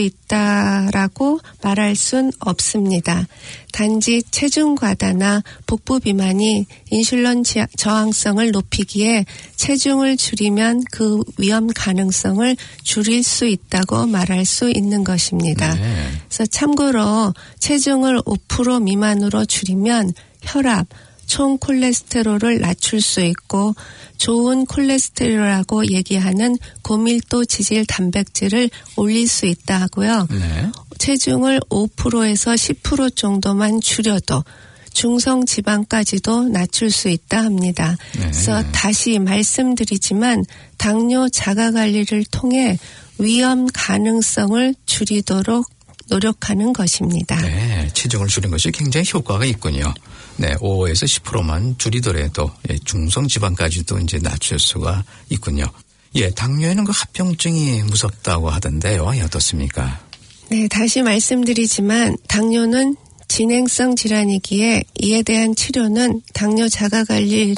있다라고 말할 순 없습니다. 단지 체중 과다나 복부 비만이 인슐린 저항성을 높이기에 체중을 줄이면 그 위험 가능성을 줄일 수 있다고 말할 수 있는 것입니다. 네. 그래서 참고로 체중을 5% 미만으로 줄이면 혈압, 총 콜레스테롤을 낮출 수 있고 좋은 콜레스테롤이라고 얘기하는 고밀도 지질 단백질을 올릴 수 있다 하고요. 네. 체중을 5%에서 10% 정도만 줄여도 중성 지방까지도 낮출 수 있다 합니다. 네. 그래서 다시 말씀드리지만 당뇨 자가관리를 통해 위험 가능성을 줄이도록 노력하는 것입니다. 네, 체중을 줄인 것이 굉장히 효과가 있군요. 네, 5에서 10%만 줄이더라도 중성 지방까지도 이제 낮출 수가 있군요. 예, 당뇨에는 그 합병증이 무섭다고 하던데요. 어떻습니까? 네, 다시 말씀드리지만 당뇨는 진행성 질환이기에 이에 대한 치료는 당뇨 자가관리를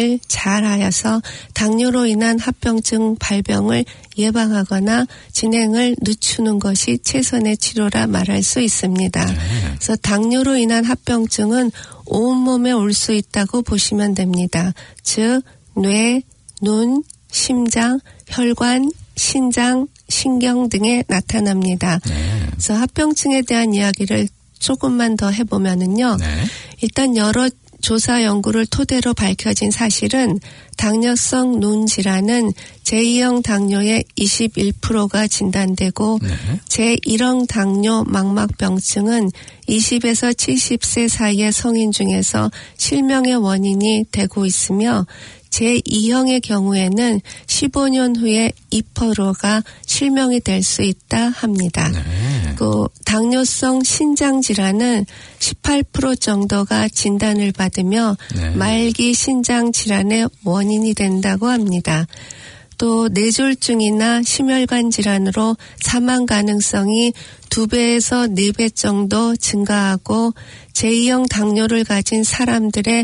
잘하여서 당뇨로 인한 합병증 발병을 예방하거나 진행을 늦추는 것이 최선의 치료라 말할 수 있습니다. 네. 그래서 당뇨로 인한 합병증은 온몸에 올 수 있다고 보시면 됩니다. 즉 뇌, 눈, 심장, 혈관, 신장, 신경 등에 나타납니다. 네. 그래서 합병증에 대한 이야기를 조금만 더 해보면은요. 네. 일단 여러 조사 연구를 토대로 밝혀진 사실은 당뇨성 눈 질환은 제2형 당뇨의 21%가 진단되고 네. 제1형 당뇨 망막병증은 20에서 70세 사이의 성인 중에서 실명의 원인이 되고 있으며 제2형의 경우에는 15년 후에 2%가 실명이 될 수 있다 합니다. 네. 그 당뇨성 신장 질환은 18% 정도가 진단을 받으며 네. 말기 신장 질환의 원인이 된다고 합니다. 또 뇌졸중이나 심혈관 질환으로 사망 가능성이 2배에서 4배 정도 증가하고 제2형 당뇨를 가진 사람들의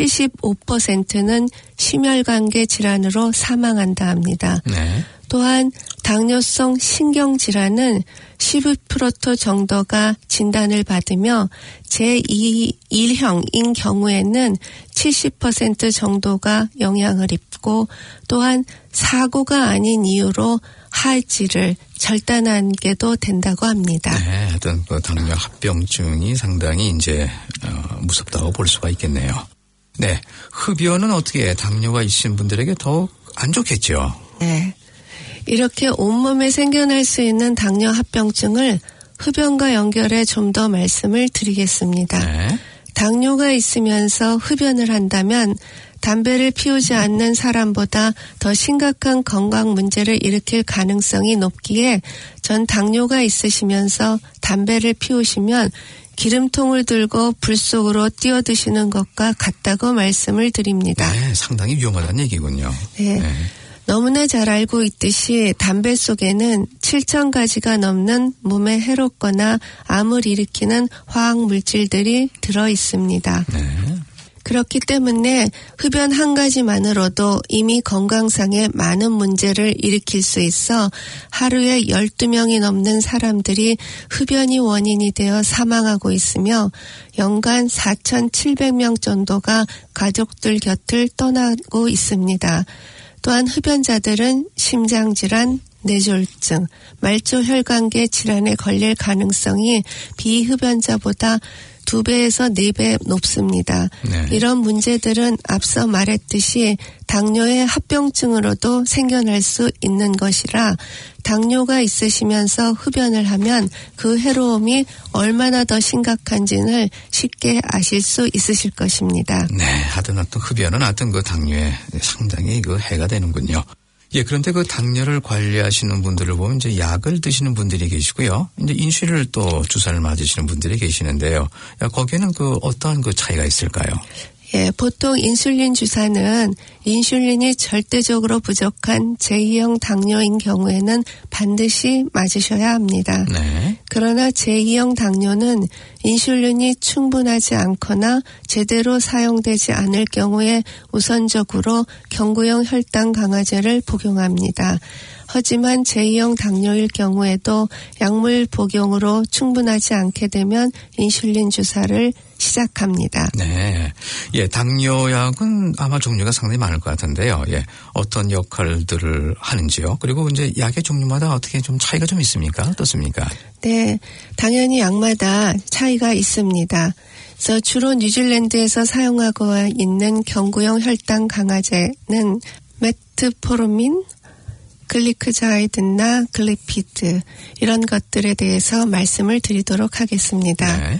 75%는 심혈관계 질환으로 사망한다 합니다. 네. 또한 당뇨성 신경질환은 12% 정도가 진단을 받으며 제1형인 경우에는 70% 정도가 영향을 입고 또한 사고가 아닌 이유로 하지를 절단하게도 된다고 합니다. 네, 어떤 그 당뇨 합병증이 상당히 이제 무섭다고 볼 수가 있겠네요. 네, 흡연은 어떻게 당뇨가 있으신 분들에게 더욱 안 좋겠죠. 네. 이렇게 온몸에 생겨날 수 있는 당뇨 합병증을 흡연과 연결해 좀 더 말씀을 드리겠습니다. 네. 당뇨가 있으면서 흡연을 한다면 담배를 피우지 않는 사람보다 더 심각한 건강 문제를 일으킬 가능성이 높기에 전 당뇨가 있으시면서 담배를 피우시면 기름통을 들고 불 속으로 뛰어드시는 것과 같다고 말씀을 드립니다. 네, 상당히 위험하다는 얘기군요. 네. 네. 너무나 잘 알고 있듯이 담배 속에는 7,000가지가 넘는 몸에 해롭거나 암을 일으키는 화학 물질들이 들어 있습니다. 네. 그렇기 때문에 흡연 한 가지만으로도 이미 건강상에 많은 문제를 일으킬 수 있어 하루에 12명이 넘는 사람들이 흡연이 원인이 되어 사망하고 있으며 연간 4,700명 정도가 가족들 곁을 떠나고 있습니다. 또한 흡연자들은 심장질환, 뇌졸중, 말초혈관계 질환에 걸릴 가능성이 비흡연자보다 2배에서 4배 높습니다. 네. 이런 문제들은 앞서 말했듯이 당뇨의 합병증으로도 생겨날 수 있는 것이라 당뇨가 있으시면서 흡연을 하면 그 해로움이 얼마나 더 심각한지를 쉽게 아실 수 있으실 것입니다. 네, 하여튼 흡연은 하여튼 그 당뇨에 상당히 그 해가 되는군요. 예, 그런데 그 당뇨를 관리하시는 분들을 보면 이제 약을 드시는 분들이 계시고요. 이제 인슐린을 또 주사를 맞으시는 분들이 계시는데요. 거기에는 그 어떠한 그 차이가 있을까요? 예, 보통 인슐린 주사는 인슐린이 절대적으로 부족한 제2형 당뇨인 경우에는 반드시 맞으셔야 합니다. 네. 그러나 제2형 당뇨는 인슐린이 충분하지 않거나 제대로 사용되지 않을 경우에 우선적으로 경구용 혈당 강화제를 복용합니다. 하지만 제2형 당뇨일 경우에도 약물 복용으로 충분하지 않게 되면 인슐린 주사를 시작합니다. 네. 예, 당뇨약은 아마 종류가 상당히 많을 것 같은데요. 예. 어떤 역할들을 하는지요? 그리고 이제 약의 종류마다 어떻게 좀 차이가 좀 있습니까? 어떻습니까? 네. 당연히 약마다 차이가 있습니다. 그래서 주로 뉴질랜드에서 사용하고 있는 경구용 혈당 강화제는 메트포르민, 글리크자이드나 글리피드 이런 것들에 대해서 말씀을 드리도록 하겠습니다. 네.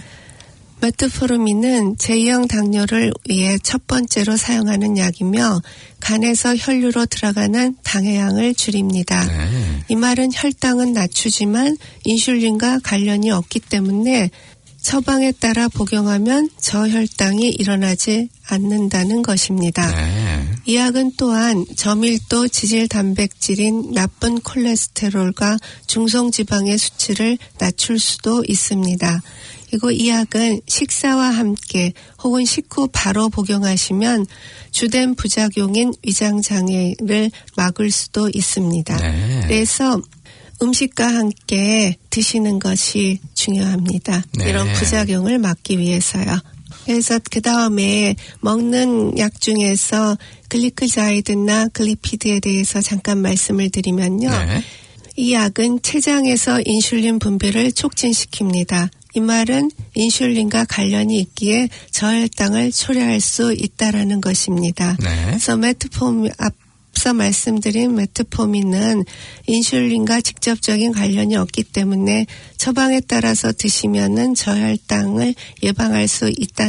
메트포르민은 제2형 당뇨를 위해 첫 번째로 사용하는 약이며 간에서 혈류로 들어가는 당의 양을 줄입니다. 네. 이 말은 혈당은 낮추지만 인슐린과 관련이 없기 때문에 처방에 따라 복용하면 저혈당이 일어나지 않는다는 것입니다. 네. 이 약은 또한 저밀도 지질 단백질인 나쁜 콜레스테롤과 중성지방의 수치를 낮출 수도 있습니다. 그리고 이 약은 식사와 함께 혹은 식후 바로 복용하시면 주된 부작용인 위장장애를 막을 수도 있습니다. 네. 그래서 음식과 함께 드시는 것이 중요합니다. 네. 이런 부작용을 막기 위해서요. 그래서 그 다음에 먹는 약 중에서 글리크자이드나 글리피드에 대해서 잠깐 말씀을 드리면요. 네. 이 약은 췌장에서 인슐린 분비를 촉진시킵니다. 이 말은 인슐린과 관련이 있기에 저혈당을 초래할 수 있다라는 것입니다. 네. 그래서 앞서 말씀드린 메트포민은 인슐린과 직접적인 관련이 없기 때문에 처방에 따라서 드시면은 저혈당을 예방할 수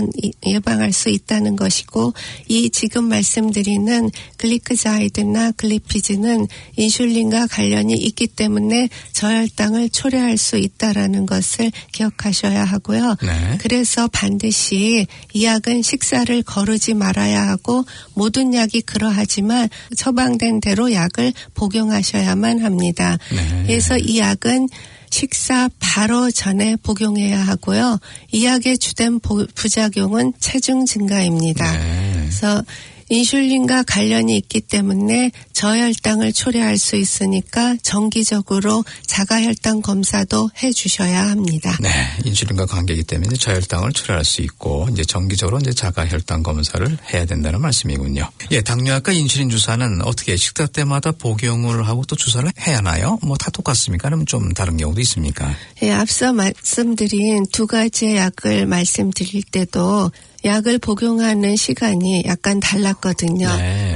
있다는 것이고, 이 지금 말씀드리는 글리크자이드나 글리피즈는 인슐린과 관련이 있기 때문에 저혈당을 초래할 수 있다라는 것을 기억하셔야 하고요. 네. 그래서 반드시 이 약은 식사를 거르지 말아야 하고 모든 약이 그러하지만 처방된 대로 약을 복용하셔야만 합니다. 네. 그래서 이 약은 식사 바로 전에 복용해야 하고요. 이 약의 주된 부작용은 체중 증가입니다. 네. 그래서 인슐린과 관련이 있기 때문에 저혈당을 초래할 수 있으니까 정기적으로 자가혈당 검사도 해주셔야 합니다. 네, 인슐린과 관계이기 때문에 저혈당을 초래할 수 있고 이제 정기적으로 이제 자가혈당 검사를 해야 된다는 말씀이군요. 예, 당뇨약과 인슐린 주사는 어떻게 식사 때마다 복용을 하고 또 주사를 해야 하나요? 뭐 다 똑같습니까? 아니면 좀 다른 경우도 있습니까? 예, 앞서 말씀드린 두 가지의 약을 말씀드릴 때도 약을 복용하는 시간이 약간 달랐거든요. 네.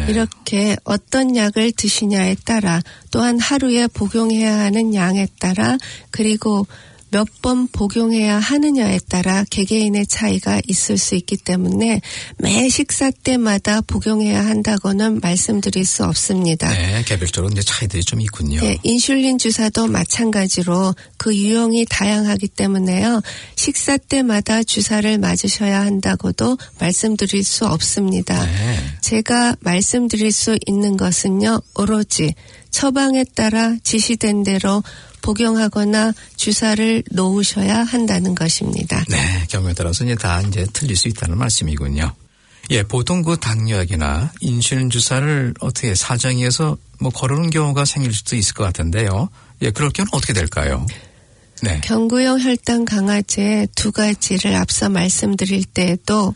이렇게 어떤 약을 드시냐에 따라 또한 하루에 복용해야 하는 양에 따라 그리고 몇 번 복용해야 하느냐에 따라 개개인의 차이가 있을 수 있기 때문에 매 식사 때마다 복용해야 한다고는 말씀드릴 수 없습니다. 네, 개별적으로 이제 차이들이 좀 있군요. 네, 인슐린 주사도 마찬가지로 그 유형이 다양하기 때문에요. 식사 때마다 주사를 맞으셔야 한다고도 말씀드릴 수 없습니다. 네. 제가 말씀드릴 수 있는 것은요. 오로지 처방에 따라 지시된 대로 복용하거나 주사를 놓으셔야 한다는 것입니다. 네, 경우에 따라서 이제 틀릴 수 있다는 말씀이군요. 예, 보통 그 당뇨약이나 인슐린 주사를 어떻게 사정해서 거르는 경우가 생길 수도 있을 것 같은데요. 예, 그럴 경우는 어떻게 될까요? 네. 경구용 혈당 강화제 2가지를 앞서 말씀드릴 때에도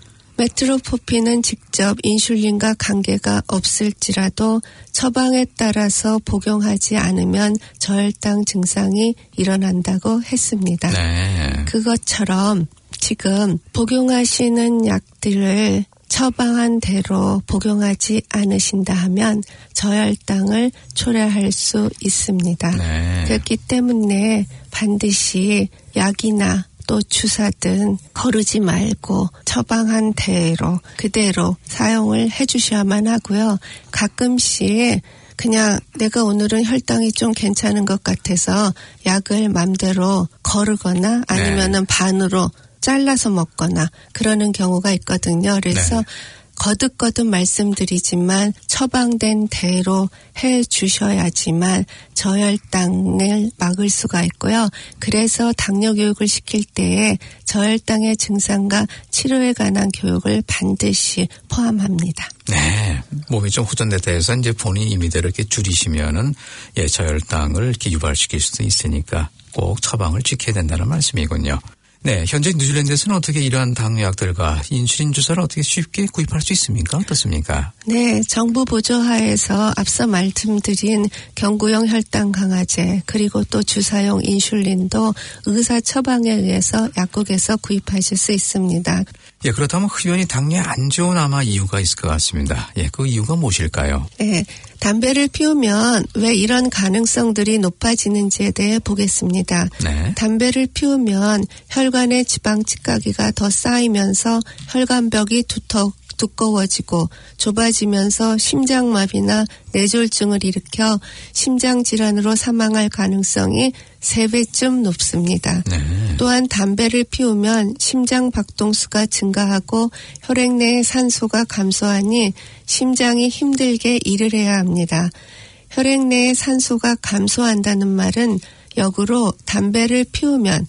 메트로포핀은 직접 인슐린과 관계가 없을지라도 처방에 따라서 복용하지 않으면 저혈당 증상이 일어난다고 했습니다. 네. 그것처럼 지금 복용하시는 약들을 처방한 대로 복용하지 않으신다 하면 저혈당을 초래할 수 있습니다. 네. 그렇기 때문에 반드시 약이나 또 주사든 거르지 말고 처방한 대로 그대로 사용을 해주셔야만 하고요. 가끔씩 그냥 내가 오늘은 혈당이 좀 괜찮은 것 같아서 약을 맘대로 거르거나 아니면은 반으로 잘라서 먹거나 그러는 경우가 있거든요. 그래서 거듭거듭 말씀드리지만 처방된 대로 해 주셔야지만 저혈당을 막을 수가 있고요. 그래서 당뇨 교육을 시킬 때에 저혈당의 증상과 치료에 관한 교육을 반드시 포함합니다. 네. 몸이 좀 후전됐다 해서 이제 본인 임의대로 이렇게 줄이시면은 저혈당을 이렇게 유발시킬 수도 있으니까 꼭 처방을 지켜야 된다는 말씀이군요. 네, 현재 뉴질랜드에서는 어떻게 이러한 당뇨약들과 인슐린 주사를 어떻게 쉽게 구입할 수 있습니까? 어떻습니까? 네, 정부 보조하에서 앞서 말씀드린 경구용 혈당 강화제 그리고 또 주사용 인슐린도 의사 처방에 의해서 약국에서 구입하실 수 있습니다. 예, 그렇다면 흡연이 당뇨에 안 좋은 아마 이유가 있을 것 같습니다. 예, 그 이유가 무엇일까요? 네, 담배를 피우면 왜 이런 가능성들이 높아지는지에 대해 보겠습니다. 네. 담배를 피우면 혈관의 지방 찌꺼기가 더 쌓이면서 혈관벽이 두꺼워지고 좁아지면서 심장마비나 뇌졸중을 일으켜 심장질환으로 사망할 가능성이 3배쯤 높습니다. 네. 또한 담배를 피우면 심장 박동수가 증가하고 혈액 내의 산소가 감소하니 심장이 힘들게 일을 해야 합니다. 혈액 내의 산소가 감소한다는 말은 역으로 담배를 피우면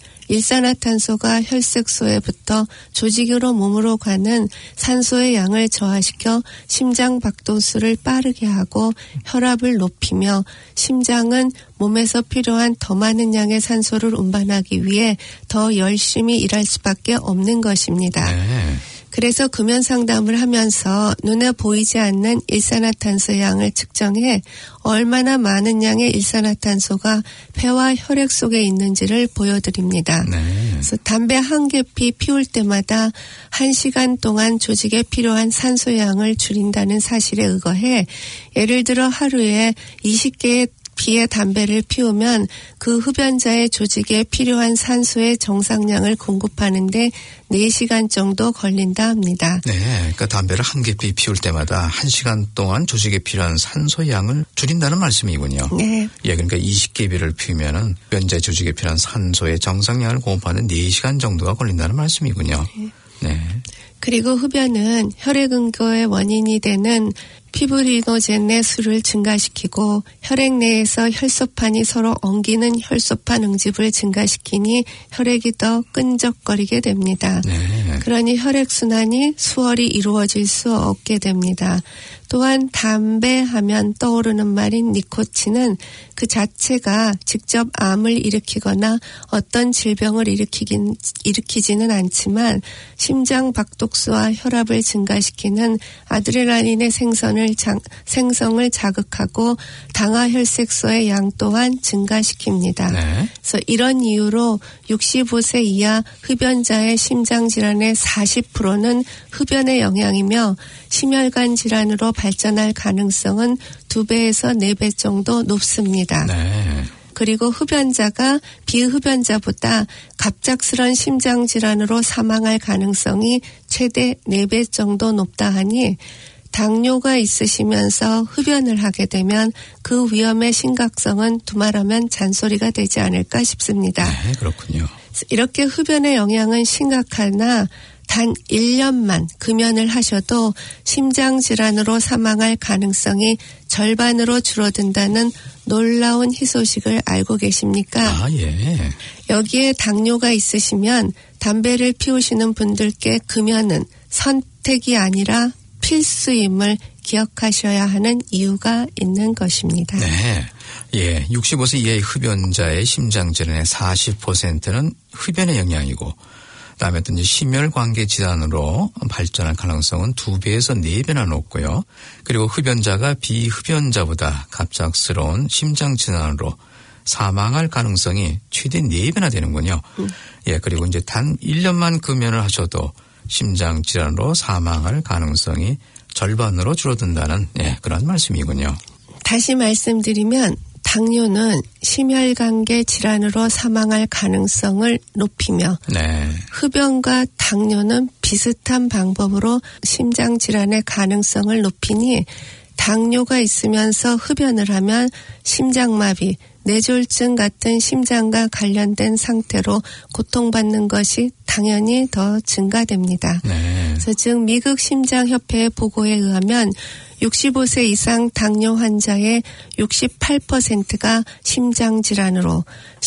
일산화탄소가 혈색소에 붙어 조직으로 몸으로 가는 산소의 양을 저하시켜 심장 박동수를 빠르게 하고 혈압을 높이며 심장은 몸에서 필요한 더 많은 양의 산소를 운반하기 위해 더 열심히 일할 수밖에 없는 것입니다. 네. 그래서 금연 상담을 하면서 눈에 보이지 않는 일산화탄소 양을 측정해 얼마나 많은 양의 일산화탄소가 폐와 혈액 속에 있는지를 보여드립니다. 네. 그래서 담배 한 개피 피울 때마다 1시간 동안 조직에 필요한 산소 양을 줄인다는 사실에 의거해 예를 들어 하루에 20개의 피의 담배를 피우면 그 흡연자의 조직에 필요한 산소의 정상량을 공급하는데 4시간 정도 걸린다 합니다. 네, 그러니까 담배를 한 개피 피울 때마다 1시간 동안 조직에 필요한 산소 양을 줄인다는 말씀이군요. 네. 예, 그러니까 20개비를 피우면은 흡연자 조직에 필요한 산소의 정상량을 공급하는 4시간 정도가 걸린다는 말씀이군요. 네. 그리고 흡연은 혈액 응고의 원인이 되는 피브리노젠의 수를 증가시키고 혈액 내에서 혈소판이 서로 엉기는 혈소판 응집을 증가시키니 혈액이 더 끈적거리게 됩니다. 네. 그러니 혈액순환이 수월히 이루어질 수 없게 됩니다. 또한 담배 하면 떠오르는 말인 니코틴은 그 자체가 직접 암을 일으키거나 어떤 질병을 일으키지는 않지만 심장 박독수와 혈압을 증가시키는 아드레날린의 생성을 자극하고 당화혈색소의 양 또한 증가시킵니다. 네. 그래서 이런 이유로 65세 이하 흡연자의 심장질환의 40%는 흡연의 영향이며 심혈관 질환으로 발전할 가능성은 2배에서 4배 정도 높습니다. 네. 그리고 흡연자가 비흡연자보다 갑작스런 심장질환으로 사망할 가능성이 최대 4배 정도 높다 하니 당뇨가 있으시면서 흡연을 하게 되면 그 위험의 심각성은 두말하면 잔소리가 되지 않을까 싶습니다. 네, 그렇군요. 이렇게 흡연의 영향은 심각하나 단 1년만 금연을 하셔도 심장질환으로 사망할 가능성이 절반으로 줄어든다는 놀라운 희소식을 알고 계십니까? 아, 예. 여기에 당뇨가 있으시면 담배를 피우시는 분들께 금연은 선택이 아니라 필수임을 기억하셔야 하는 이유가 있는 것입니다. 네. 예. 65세 이하의 흡연자의 심장질환의 40%는 흡연의 영향이고 그다음에 또 이제 심혈관계 질환으로 발전할 가능성은 2배에서 4배나 높고요. 그리고 흡연자가 비흡연자보다 갑작스러운 심장 질환으로 사망할 가능성이 최대 4배나 되는군요. 예, 그리고 이제 단 1년만 금연을 하셔도 심장 질환으로 사망할 가능성이 절반으로 줄어든다는 그런 말씀이군요. 다시 말씀드리면 당뇨는 심혈관계 질환으로 사망할 가능성을 높이며 네. 흡연과 당뇨는 비슷한 방법으로 심장 질환의 가능성을 높이니 당뇨가 있으면서 흡연을 하면 심장마비, 뇌졸중 같은 심장과 관련된 상태로 고통받는 것이 당연히 더 증가됩니다. 네. 그래서 즉 미국 심장협회의 보고에 의하면 65세 이상 당뇨 환자의 68%가 심장질환으로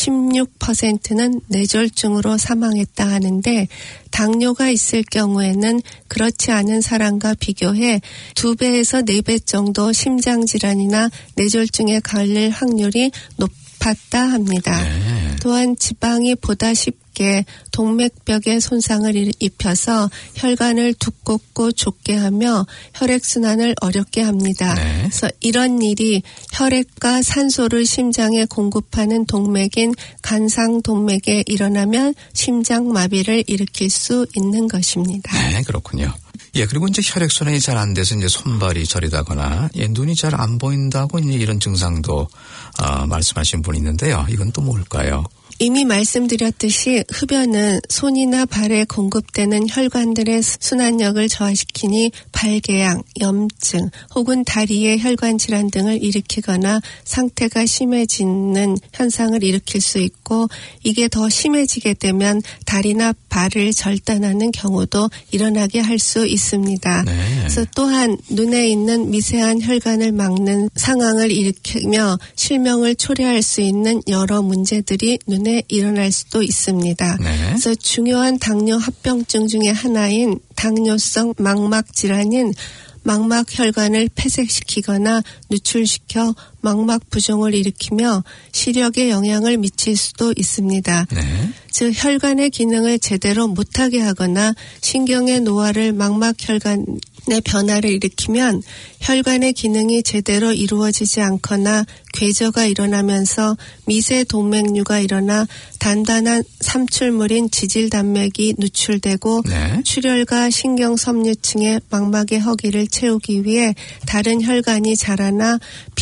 16%는 뇌졸중으로 사망했다 하는데 당뇨가 있을 경우에는 그렇지 않은 사람과 비교해 2배에서 4배 정도 심장질환이나 뇌졸중에 걸릴 확률이 높았다 합니다. 네. 또한 지방이 보다 쉽게 동맥벽에 손상을 입혀서 혈관을 두껍고 좁게 하며 혈액순환을 어렵게 합니다. 네. 그래서 이런 일이 혈액과 산소를 심장에 공급하는 동맥인 간상동맥에 일어나면 심장마비를 일으킬 수 있는 것입니다. 네, 그렇군요. 예, 그리고 이제 혈액순환이 잘 안 돼서 이제 손발이 저리다거나 눈이 잘 안 보인다고 이제 이런 증상도 말씀하신 분이 있는데요. 이건 또 뭘까요? 이미 말씀드렸듯이 흡연은 손이나 발에 공급되는 혈관들의 순환력을 저하시키니 발궤양, 염증 혹은 다리의 혈관 질환 등을 일으키거나 상태가 심해지는 현상을 일으킬 수 있고 이게 더 심해지게 되면 다리나 발을 절단하는 경우도 일어나게 할 수 있습니다. 네. 그래서 또한 눈에 있는 미세한 혈관을 막는 상황을 일으키며 실명을 초래할 수 있는 여러 문제들이 눈에 일어날 수도 있습니다. 네. 그래서 중요한 당뇨 합병증 중에 하나인 당뇨성 망막 질환인 망막 혈관을 폐쇄시키거나 누출시켜 망막 부종을 일으키며 시력에 영향을 미칠 수도 있습니다. 네. 즉 혈관의 기능을 제대로 못하게 하거나 신경의 노화를 망막 혈관의 변화를 일으키면 혈관의 기능이 제대로 이루어지지 않거나 궤저가 일어나면서 미세 동맥류가 일어나 단단한 삼출물인 지질단맥이 누출되고 네. 출혈과 신경섬유층의 망막의 허기를 채우기 위해 다른 혈관이 자라나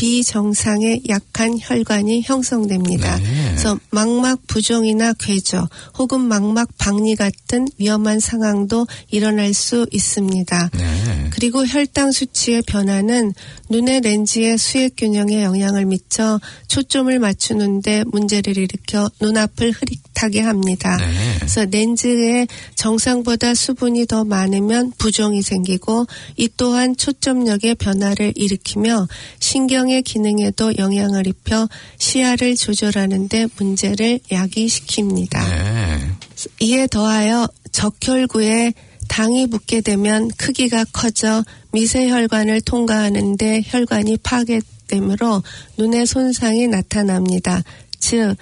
비정상의 약한 혈관이 형성됩니다. 네. 그래서 망막 부종이나 궤저 혹은 망막 박리 같은 위험한 상황도 일어날 수 있습니다. 네. 그리고 혈당 수치의 변화는 눈의 렌즈의 수액 균형에 영향을 미쳐 초점을 맞추는데 문제를 일으켜 눈앞을 흐릿하게 합니다. 네. 그래서 렌즈에 정상보다 수분이 더 많으면 부종이 생기고 이 또한 초점력의 변화를 일으키며 신경의 기능에도 영향을 입혀 시야를 조절하는 데 문제를 야기시킵니다. 네. 이에 더하여 적혈구에 당이 붙게 되면 크기가 커져 미세혈관을 통과하는데 혈관이 파괴되고 축소되므로 눈의 손상이 나타납니다. 즉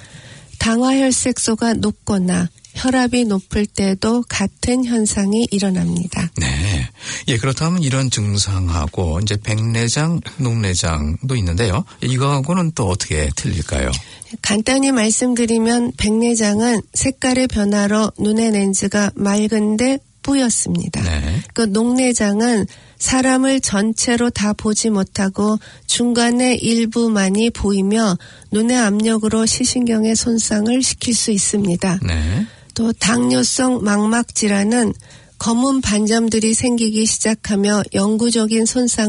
당화혈색소가 높거나 혈압이 높을 때도 같은 현상이 일어납니다. 네. 예, 그렇다면 이런 증상하고 이제 백내장, 녹내장도 있는데요. 이거하고는 또 어떻게 틀릴까요? 간단히 말씀드리면 백내장은 색깔의 변화로 눈의 렌즈가 맑은데 뿌였습니다. 네. 그 녹내장은 사람을 전체로 다 보지 못하고 중간에 일부만이 보이며 눈의 압력으로 시신경의 손상을 시킬 수 있습니다. 네. 또 당뇨성 망막질환은 검은 반점들이 생기기 시작하며 영구적인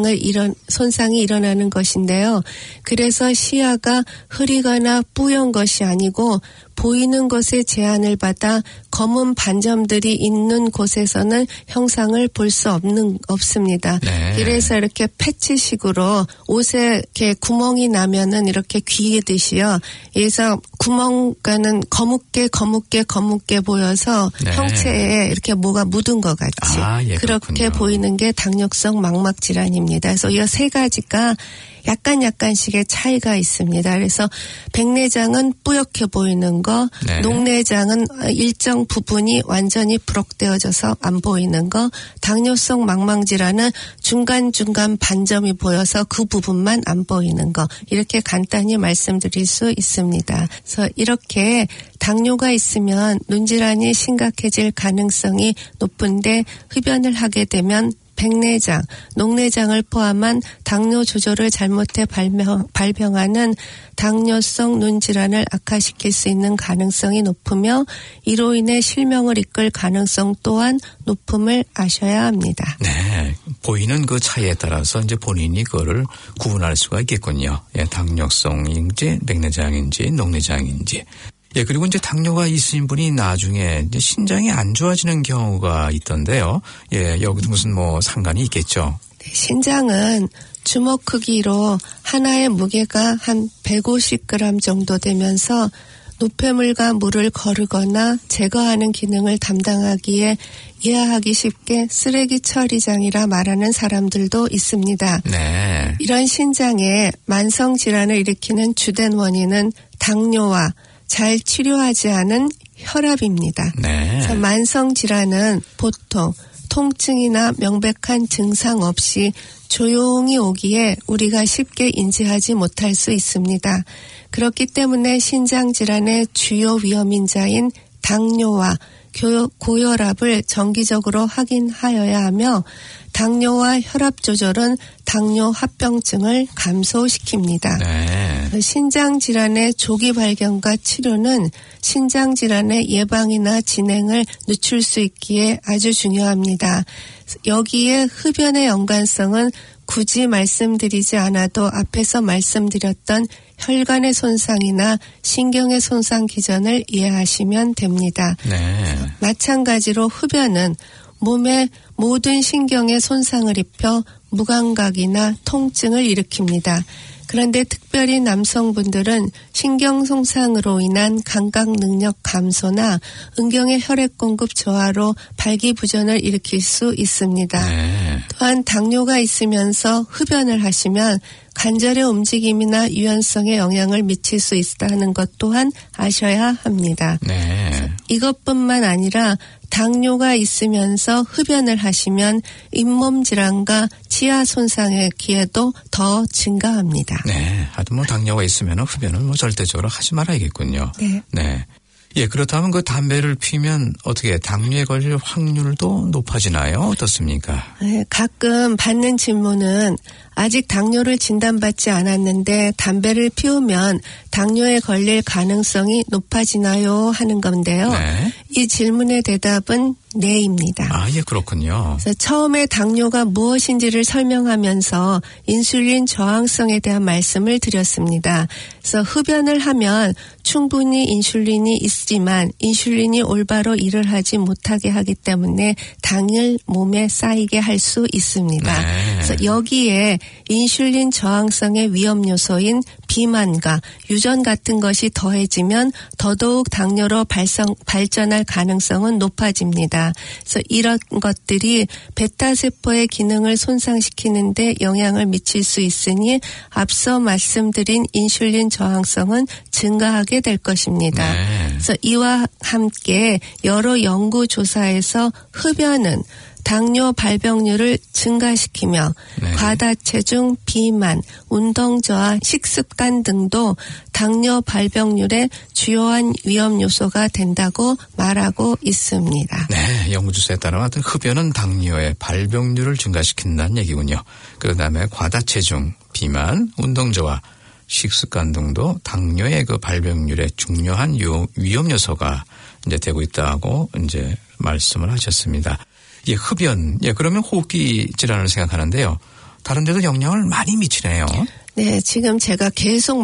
손상이 일어나는 것인데요. 그래서 시야가 흐리거나 뿌연 것이 아니고 보이는 것에 제한을 받아 검은 반점들이 있는 곳에서는 형상을 볼 수 없습니다. 네. 그래서 이렇게 패치식으로 옷에 이렇게 구멍이 나면은 이렇게 귀듯이요. 그래서 구멍가는 거뭇게 보여서 네. 형체에 이렇게 뭐가 묻은 것 같이 예, 그렇게 그렇군요. 보이는 게 당뇨성 망막 질환입니다. 그래서 이 세 가지가 약간씩의 차이가 있습니다. 그래서 백내장은 뿌옇게 보이는 거, 네. 녹내장은 일정 부분이 완전히 부록되어져서 안 보이는 거, 당뇨성 망막질환은 중간중간 반점이 보여서 그 부분만 안 보이는 거, 이렇게 간단히 말씀드릴 수 있습니다. 그래서 이렇게 당뇨가 있으면 눈질환이 심각해질 가능성이 높은데 흡연을 하게 되면 백내장, 녹내장을 포함한 당뇨 조절을 잘못해 발병하는 당뇨성 눈질환을 악화시킬 수 있는 가능성이 높으며 이로 인해 실명을 이끌 가능성 또한 높음을 아셔야 합니다. 네. 보이는 그 차이에 따라서 이제 본인이 그거를 구분할 수가 있겠군요. 예, 당뇨성인지 백내장인지 녹내장인지. 예, 그리고 이제 당뇨가 있으신 분이 나중에 이제 신장이 안 좋아지는 경우가 있던데요. 예, 여기도 무슨 상관이 있겠죠. 네, 신장은 주먹 크기로 하나의 무게가 한 150g 정도 되면서 노폐물과 물을 거르거나 제거하는 기능을 담당하기에 이해하기 쉽게 쓰레기 처리장이라 말하는 사람들도 있습니다. 네. 이런 신장에 만성 질환을 일으키는 주된 원인은 당뇨와 잘 치료하지 않은 혈압입니다. 네. 그래서 만성 질환은 보통 통증이나 명백한 증상 없이 조용히 오기에 우리가 쉽게 인지하지 못할 수 있습니다. 그렇기 때문에 신장 질환의 주요 위험인자인 당뇨와 고혈압을 정기적으로 확인하여야 하며 당뇨와 혈압 조절은 당뇨 합병증을 감소시킵니다. 네. 신장 질환의 조기 발견과 치료는 신장 질환의 예방이나 진행을 늦출 수 있기에 아주 중요합니다. 여기에 흡연의 연관성은 굳이 말씀드리지 않아도 앞에서 말씀드렸던 혈관의 손상이나 신경의 손상 기전을 이해하시면 됩니다. 네. 마찬가지로 흡연은 몸의 모든 신경에 손상을 입혀 무감각이나 통증을 일으킵니다. 그런데 특별히 남성분들은 신경 손상으로 인한 감각 능력 감소나 은경의 혈액 공급 저하로 발기부전을 일으킬 수 있습니다. 네. 또한 당뇨가 있으면서 흡연을 하시면 관절의 움직임이나 유연성에 영향을 미칠 수 있다는 것 또한 아셔야 합니다. 네. 이것뿐만 아니라 당뇨가 있으면서 흡연을 하시면 잇몸 질환과 치아 손상의 기회도 더 증가합니다. 네. 하여튼 당뇨가 있으면 흡연은 절대적으로 하지 말아야겠군요. 네. 네. 예, 그렇다면 그 담배를 피면 어떻게 당뇨에 걸릴 확률도 높아지나요? 어떻습니까? 네, 가끔 받는 질문은 아직 당뇨를 진단받지 않았는데 담배를 피우면 당뇨에 걸릴 가능성이 높아지나요? 하는 건데요. 네. 이 질문의 대답은 네입니다. 아, 예, 그렇군요. 그래서 처음에 당뇨가 무엇인지를 설명하면서 인슐린 저항성에 대한 말씀을 드렸습니다. 그래서 흡연을 하면 충분히 인슐린이 있지만 인슐린이 올바로 일을 하지 못하게 하기 때문에 당을 몸에 쌓이게 할 수 있습니다. 네. 그래서 여기에 인슐린 저항성의 위험 요소인 비만과 유전 같은 것이 더해지면 더더욱 당뇨로 발전할 가능성은 높아집니다. 그래서 이런 것들이 베타세포의 기능을 손상시키는데 영향을 미칠 수 있으니 앞서 말씀드린 인슐린 저항성은 증가하게 될 것입니다. 네. 그래서 이와 함께 여러 연구 조사에서 흡연은 당뇨 발병률을 증가시키며 네. 과다체중, 비만, 운동저하, 식습관 등도 당뇨 발병률의 주요한 위험 요소가 된다고 말하고 있습니다. 네, 연구조사에 따르면 흡연은 당뇨의 발병률을 증가시킨다는 얘기군요. 그다음에 과다체중, 비만, 운동저하, 식습관 등도 당뇨의 그 발병률의 중요한 위험 요소가 이제 되고 있다고 이제 말씀을 하셨습니다. 예, 흡연. 예, 그러면 호흡기 질환을 생각하는데요. 다른 데도 영향을 많이 미치네요. 네, 지금 제가 계속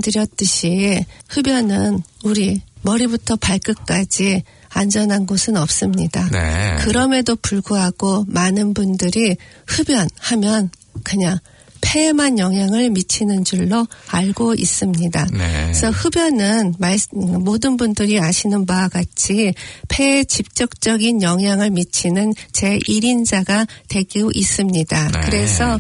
말씀드렸듯이 흡연은 우리 머리부터 발끝까지 안전한 곳은 없습니다. 네. 그럼에도 불구하고 많은 분들이 흡연하면 그냥 폐에만 영향을 미치는 줄로 알고 있습니다. 네. 그래서 흡연은 모든 분들이 아시는 바와 같이 폐에 직접적인 영향을 미치는 제1인자가 되고 있습니다. 네. 그래서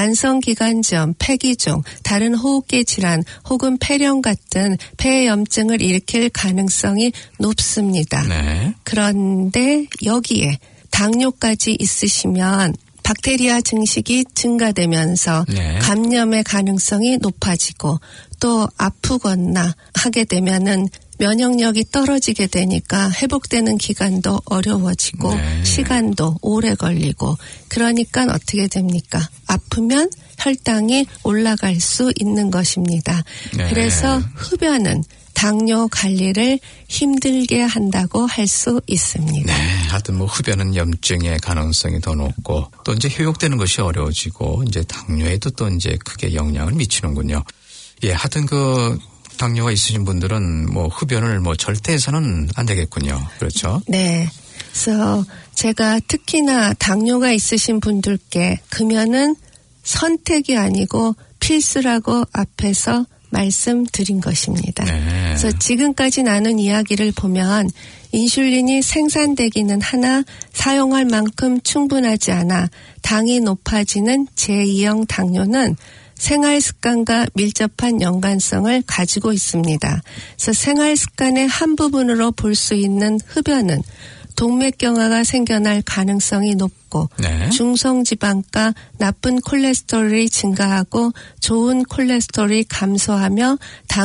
만성기관지염, 폐기종, 다른 호흡기 질환 혹은 폐렴 같은 폐염증을 일으킬 가능성이 높습니다. 네. 그런데 여기에 당뇨까지 있으시면 박테리아 증식이 증가되면서 네. 감염의 가능성이 높아지고 또 아프거나 하게 되면은 면역력이 떨어지게 되니까 회복되는 기간도 어려워지고 네. 시간도 오래 걸리고 그러니까 어떻게 됩니까? 아프면 혈당이 올라갈 수 있는 것입니다. 네. 그래서 흡연은 당뇨 관리를 힘들게 한다고 할 수 있습니다. 네, 하여튼 뭐 흡연은 염증의 가능성이 더 높고 또 이제 효육되는 것이 어려워지고 이제 당뇨에도 또 이제 크게 영향을 미치는군요. 예, 하여튼 그 당뇨가 있으신 분들은 뭐 흡연을 뭐 절대 해서는 안 되겠군요. 그렇죠? 네. 그래서 제가 특히나 당뇨가 있으신 분들께 금연은 선택이 아니고 필수라고 앞에서 말씀드린 것입니다. 네. 그래서 지금까지 나눈 이야기를 보면 인슐린이 생산되기는 하나 사용할 만큼 충분하지 않아 당이 높아지는 제2형 당뇨는 생활 습관과 밀접한 연관성을 가지고 있습니다. 그래서 생활 습관의 한 부분으로 볼 수 있는 흡연은 동맥경화가 생겨날 가능성이 높고 네. 중성지방과 나쁜 콜레스테롤이 증가하고 좋은 콜레스테롤이 감소하며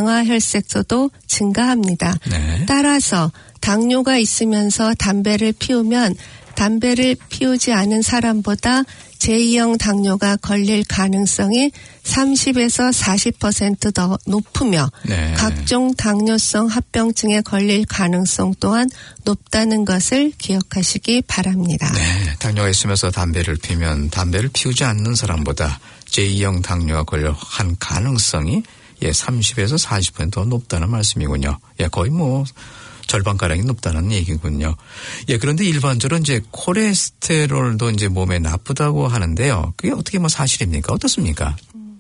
당화혈색소도 증가합니다. 네. 따라서 당뇨가 있으면서 담배를 피우면 담배를 피우지 않은 사람보다 제2형 당뇨가 걸릴 가능성이 30에서 40% 더 높으며 네. 각종 당뇨성 합병증에 걸릴 가능성 또한 높다는 것을 기억하시기 바랍니다. 네, 당뇨가 있으면서 담배를 피우면 담배를 피우지 않는 사람보다 제2형 당뇨가 걸릴 한 가능성이 30에서 40% 높다는 말씀이군요. 거의 뭐 절반가량이 높다는 얘기군요. 그런데 일반적으로 이제 콜레스테롤도 이제 몸에 나쁘다고 하는데요. 그게 어떻게 뭐 사실입니까? 어떻습니까?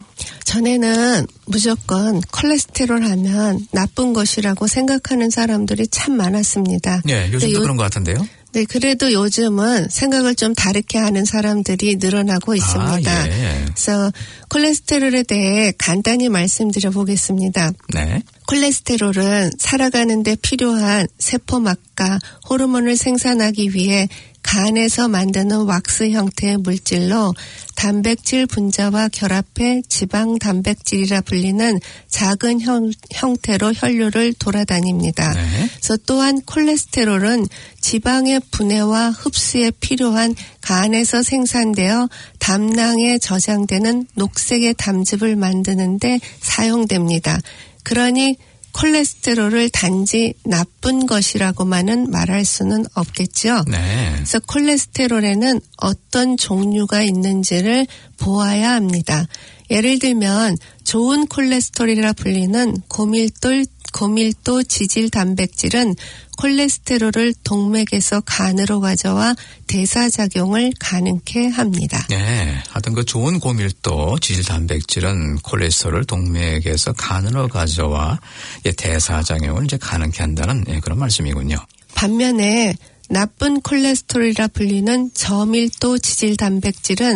전에는 무조건 콜레스테롤 하면 나쁜 것이라고 생각하는 사람들이 참 많았습니다. 네, 요즘도 그런 것 같은데요. 네, 그래도 요즘은 생각을 좀 다르게 하는 사람들이 늘어나고 있습니다. 예. 그래서 콜레스테롤에 대해 간단히 말씀드려 보겠습니다. 네. 콜레스테롤은 살아가는 데 필요한 세포막과 호르몬을 생산하기 위해 간에서 만드는 왁스 형태의 물질로 단백질 분자와 결합해 지방 단백질이라 불리는 작은 형태로 혈류를 돌아다닙니다. 네. 그래서 또한 콜레스테롤은 지방의 분해와 흡수에 필요한 간에서 생산되어 담낭에 저장되는 녹색의 담즙을 만드는 데 사용됩니다. 그러니 콜레스테롤을 단지 나쁜 것이라고만은 말할 수는 없겠죠. 네. 그래서 콜레스테롤에는 어떤 종류가 있는지를 보아야 합니다. 예를 들면 좋은 콜레스테롤이라 불리는 고밀도 고밀도 지질 단백질은 콜레스테롤을 동맥에서 간으로 가져와 대사작용을 가능케 합니다. 네, 하여튼 그 좋은 고밀도 지질 단백질은 콜레스테롤을 동맥에서 간으로 가져와 대사작용을 이제 가능케 한다는 그런 말씀이군요. 반면에 나쁜 콜레스테롤이라 불리는 저밀도 지질 단백질은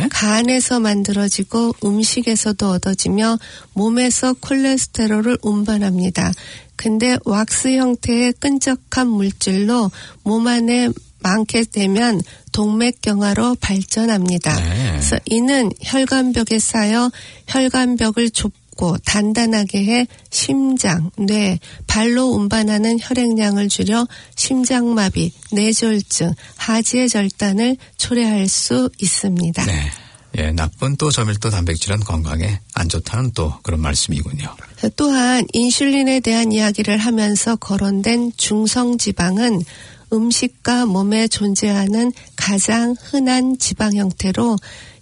간에서 만들어지고 음식에서도 얻어지며 몸에서 콜레스테롤을 운반합니다. 근데 왁스 형태의 끈적한 물질로 몸 안에 많게 되면 동맥경화로 발전합니다. 그래서 이는 혈관벽에 쌓여 혈관벽을 좁고 단단하게 해 심장, 뇌, 발로 운반하는 혈액량을 줄여 심장마비, 뇌졸중, 하지의 절단을 초래할 수 있습니다. 네. 예, 나쁜 또 저밀도 단백질은 건강에 안 좋다는 또 그런 말씀이군요. 또한 인슐린에 대한 이야기를 하면서 거론된 중성지방은 음식과 몸에 존재하는 가장 흔한 지방 형태로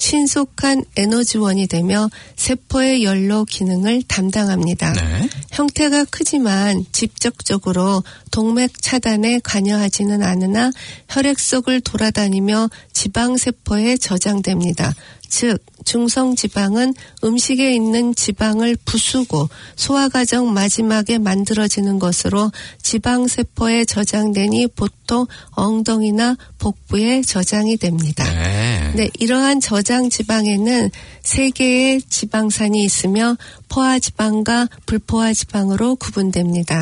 신속한 에너지원이 되며 세포의 연로 기능을 담당합니다. 형태가 크지만 직접적으로 동맥 차단에 관여하지는 않으나 혈액 속을 돌아다니며 지방세포에 저장됩니다. 즉 중성지방은 음식에 있는 지방을 부수고 소화과정 마지막에 만들어지는 것으로 지방세포에 저장되니 보통 엉덩이나 복부에 저장이 됩니다. 네, 이러한 저장 지방에는 3개의 지방산이 있으며 포화지방과 불포화지방으로 구분됩니다.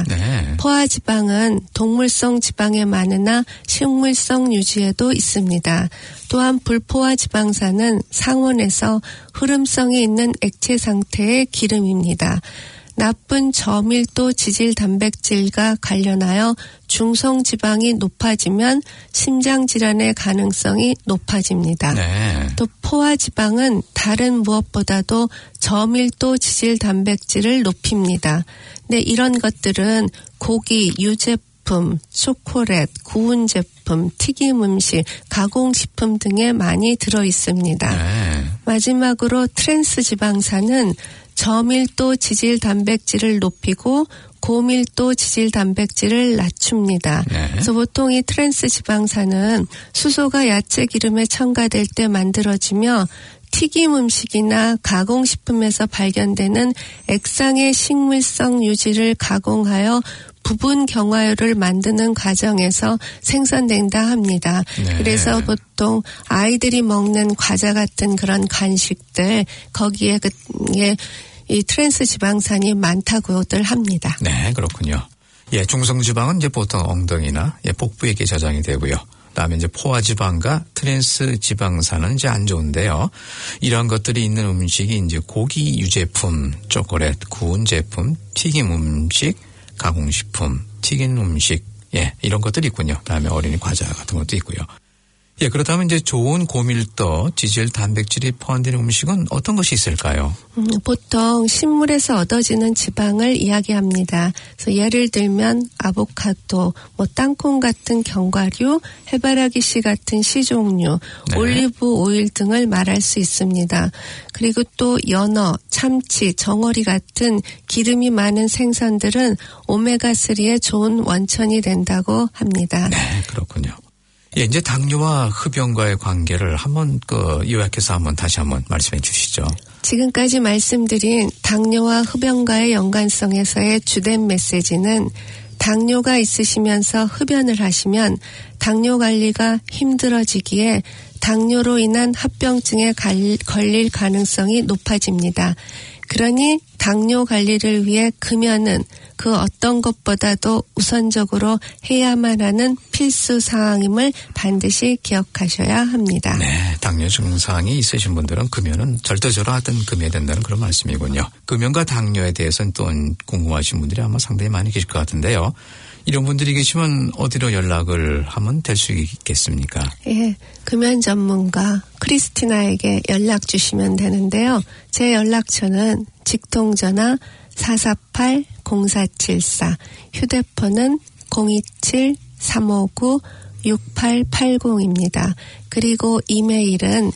포화지방은 동물성 지방에 많으나 식물성 유지에도 있습니다. 또한 불포화지방산은 상온에서 흐름성이 있는 액체 상태의 기름입니다. 나쁜 저밀도 지질 단백질과 관련하여 중성지방이 높아지면 심장질환의 가능성이 높아집니다. 또 포화지방은 다른 무엇보다도 저밀도 지질 단백질을 높입니다. 네, 이런 것들은 고기, 유제품, 초콜릿, 구운 제품, 튀김 음식, 가공식품 등에 많이 들어있습니다. 마지막으로 트랜스 지방산은 저밀도 지질 단백질을 높이고 고밀도 지질 단백질을 낮춥니다. 그래서 보통 이 트랜스 지방산은 수소가 야채 기름에 첨가될 때 만들어지며 튀김 음식이나 가공식품에서 발견되는 액상의 식물성 유지를 가공하여 부분 경화효를 만드는 과정에서 생산된다 합니다. 그래서 보통 아이들이 먹는 과자 같은 그런 간식들 거기에 이 트랜스 지방산이 많다고들 합니다. 네, 그렇군요. 예, 중성지방은 이제 보통 엉덩이나 복부에 저장이 되고요. 그다음에 이제 포화지방과 트랜스 지방산은 이제 안 좋은데요. 이러한 것들이 있는 음식이 이제 고기 유제품, 초콜릿, 구운 제품, 튀김 음식, 가공식품, 튀긴 음식, 이런 것들이 있군요. 그다음에 어린이 과자 같은 것도 있고요. 예, 그렇다면 이제 좋은 고밀도 지질 단백질이 포함된 음식은 어떤 것이 있을까요? 보통 식물에서 얻어지는 지방을 이야기합니다. 그래서 예를 들면 아보카도, 땅콩 같은 견과류, 해바라기 씨 같은 씨종류, 올리브 오일 등을 말할 수 있습니다. 그리고 또 연어, 참치, 정어리 같은 기름이 많은 생선들은 오메가3의 좋은 원천이 된다고 합니다. 네, 그렇군요. 예, 이제 당뇨와 흡연과의 관계를 한번 요약해서 다시 한번 말씀해 주시죠. 지금까지 말씀드린 당뇨와 흡연과의 연관성에서의 주된 메시지는 당뇨가 있으시면서 흡연을 하시면 당뇨 관리가 힘들어지기에 당뇨로 인한 합병증에 걸릴 가능성이 높아집니다. 그러니 당뇨 관리를 위해 금연은 그 어떤 것보다도 우선적으로 해야만 하는 필수 사항임을 반드시 기억하셔야 합니다. 네, 당뇨 증상이 있으신 분들은 금연은 절대적으로 하여튼 금해야 된다는 그런 말씀이군요. 금연과 당뇨에 대해서는 또 궁금하신 분들이 아마 상당히 많이 계실 것 같은데요. 이런 분들이 계시면 어디로 연락을 하면 될 수 있겠습니까? 예, 금연 전문가 크리스티나에게 연락 주시면 되는데요. 제 연락처는 직통전화 448-0474, 휴대폰은 027-359-6880입니다. 그리고 이메일은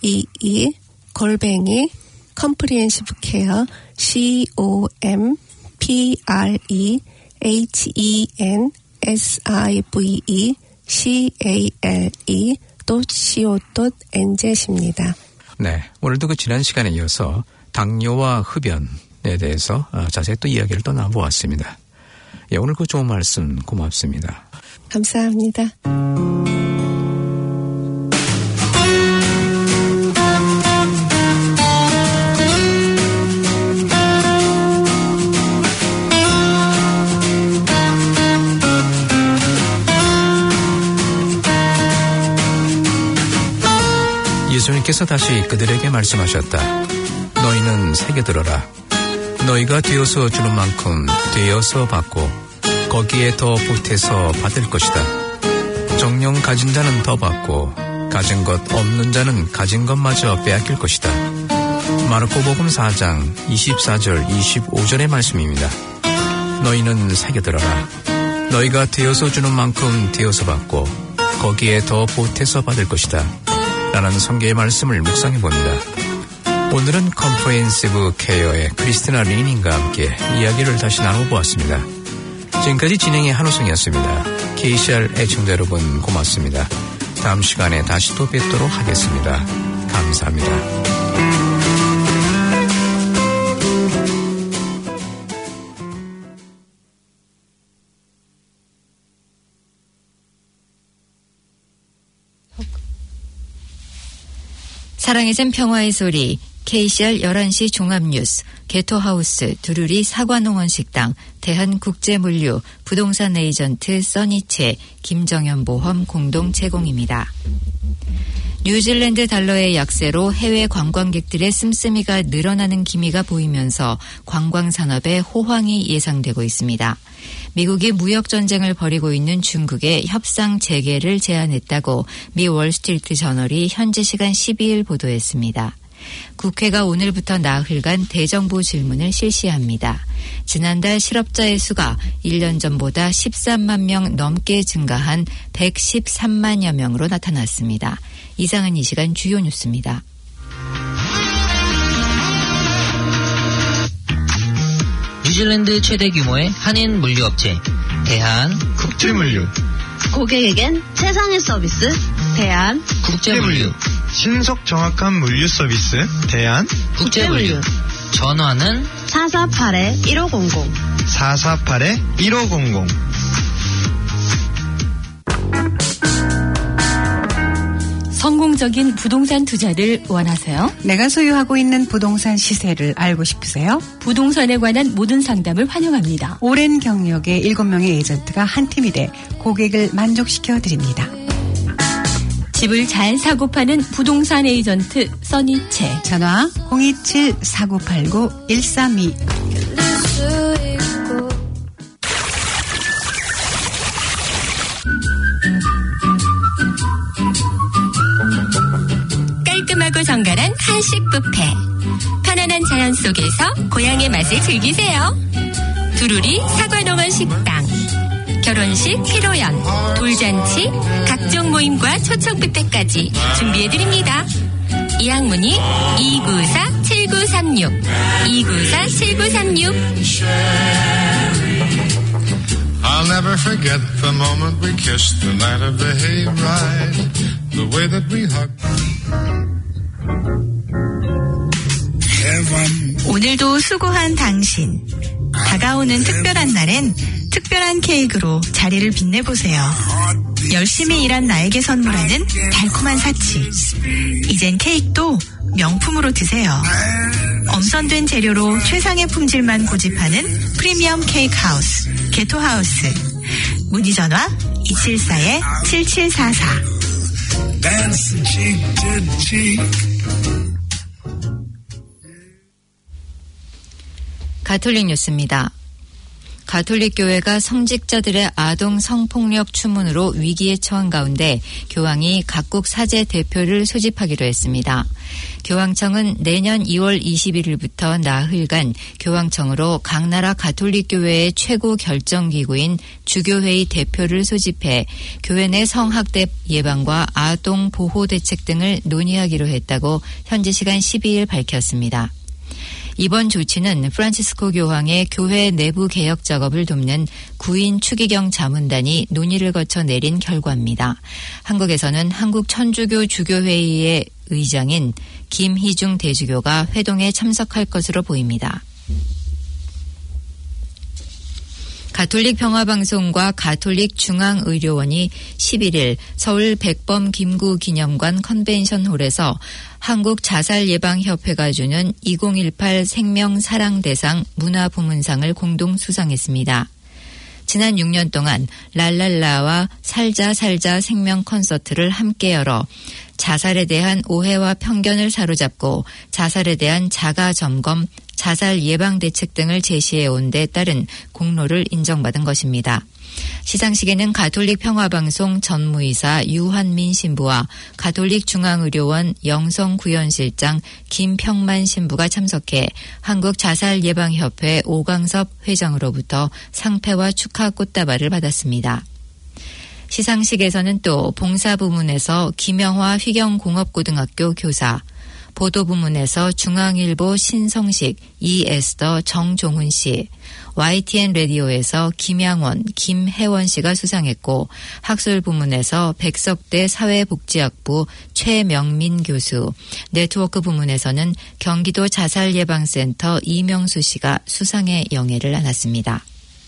CLEE @comprehensive care PREHENSIVE.co.nz입니다. 네, 오늘도 그 지난 시간에 이어서 당뇨와 흡연에 대해서 자세히 또 이야기를 또 나눠보았습니다. 예, 오늘 그 좋은 말씀 고맙습니다. 감사합니다. 예수님께서 다시 그들에게 말씀하셨다. 너희는 새겨들어라. 너희가 되어서 주는 만큼 되어서 받고 거기에 더 보태서 받을 것이다. 정녕 가진 자는 더 받고 가진 것 없는 자는 가진 것마저 빼앗길 것이다. 마르코복음 4장 24절 25절의 말씀입니다. 너희는 새겨들어라. 너희가 되어서 주는 만큼 되어서 받고 거기에 더 보태서 받을 것이다. 라는 성경의 말씀을 묵상해 봅니다. 오늘은 컴프레hensive 케어의 크리스티나 리닌과 함께 이야기를 다시 나눠보았습니다. 지금까지 진행의 한우성이었습니다. KCR 애청자 여러분 고맙습니다. 다음 시간에 다시 또 뵙도록 하겠습니다. 감사합니다. 사랑의 샘 평화의 소리, KCR 11시 종합뉴스, 개토하우스, 두루리 사과농원식당, 대한국제물류, 부동산 에이전트 써니채, 김정현보험 공동 제공입니다. 뉴질랜드 달러의 약세로 해외 관광객들의 씀씀이가 늘어나는 기미가 보이면서 관광산업에 호황이 예상되고 있습니다. 미국이 무역전쟁을 벌이고 있는 중국에 협상 재개를 제안했다고 미 월스트리트 저널이 현지 시간 12일 보도했습니다. 국회가 오늘부터 나흘간 대정부 질문을 실시합니다. 지난달 실업자의 수가 1년 전보다 13만 명 넘게 증가한 113만여 명으로 나타났습니다. 이상은 이 시간 주요 뉴스입니다. 뉴질랜드 최대 규모의 한인 물류업체 대한국제물류. 고객에겐 최상의 서비스 대한국제물류. 신속 정확한 물류 서비스 대한국제물류. 전화는 448-1500 448-1500. 성공적인 부동산 투자를 원하세요? 내가 소유하고 있는 부동산 시세를 알고 싶으세요? 부동산에 관한 모든 상담을 환영합니다. 오랜 경력의 7명의 에이전트가 한 팀이 돼 고객을 만족시켜 드립니다. 집을 잘 사고 파는 부동산 에이전트 써니채. 전화 027-4989-132. 깔끔하고 정갈한 한식 뷔페. 편안한 자연 속에서 고향의 맛을 즐기세요. 두루리 사과농원 식당. 결혼식, 피로연, 돌잔치, 각종 모임과 초청 뷔페까지 준비해드립니다. 예약문의 294-7936 294-7936. I'll never forget the moment we kissed the night of the hayride, the way that we hugged. 오늘도 수고한 당신. 다가오는 특별한 날엔 특별한 케이크로 자리를 빛내보세요. 열심히 일한 나에게 선물하는 달콤한 사치. 이젠 케이크도 명품으로 드세요. 엄선된 재료로 최상의 품질만 고집하는 프리미엄 케이크 하우스, 개토하우스. 문의 전화 274-7744. 가톨릭 뉴스입니다. 가톨릭 교회가 성직자들의 아동 성폭력 추문으로 위기에 처한 가운데 교황이 각국 사제 대표를 소집하기로 했습니다. 교황청은 내년 2월 21일부터 나흘간 교황청으로 각 나라 가톨릭 교회의 최고 결정기구인 주교회의 대표를 소집해 교회 내 성학대 예방과 아동 보호 대책 등을 논의하기로 했다고 현지 시간 12일 밝혔습니다. 이번 조치는 프란치스코 교황의 교회 내부 개혁 작업을 돕는 구인 추기경 자문단이 논의를 거쳐 내린 결과입니다. 한국에서는 한국 천주교 주교회의의 의장인 김희중 대주교가 회동에 참석할 것으로 보입니다. 가톨릭 평화방송과 가톨릭 중앙의료원이 11일 서울 백범 김구 기념관 컨벤션홀에서 한국자살예방협회가 주는 2018 생명사랑대상 문화부문상을 공동 수상했습니다. 지난 6년 동안 랄랄라와 살자 생명 콘서트를 함께 열어 자살에 대한 오해와 편견을 사로잡고 자살에 대한 자가점검, 자살 예방 대책 등을 제시해온 데 따른 공로를 인정받은 것입니다. 시상식에는 가톨릭 평화방송 전무이사 유한민 신부와 가톨릭 중앙의료원 영성구현실장 김평만 신부가 참석해 한국자살예방협회 오광섭 회장으로부터 상패와 축하 꽃다발을 받았습니다. 시상식에서는 또 봉사부문에서 김영화 휘경공업고등학교 교사, 보도부문에서 중앙일보 신성식, 이에스더 정종훈 씨, YTN 라디오에서 김양원, 김혜원 씨가 수상했고 학술 부문에서 백석대 사회복지학부 최명민 교수, 네트워크 부문에서는 경기도 자살예방센터 이명수 씨가 수상의 영예를 안았습니다.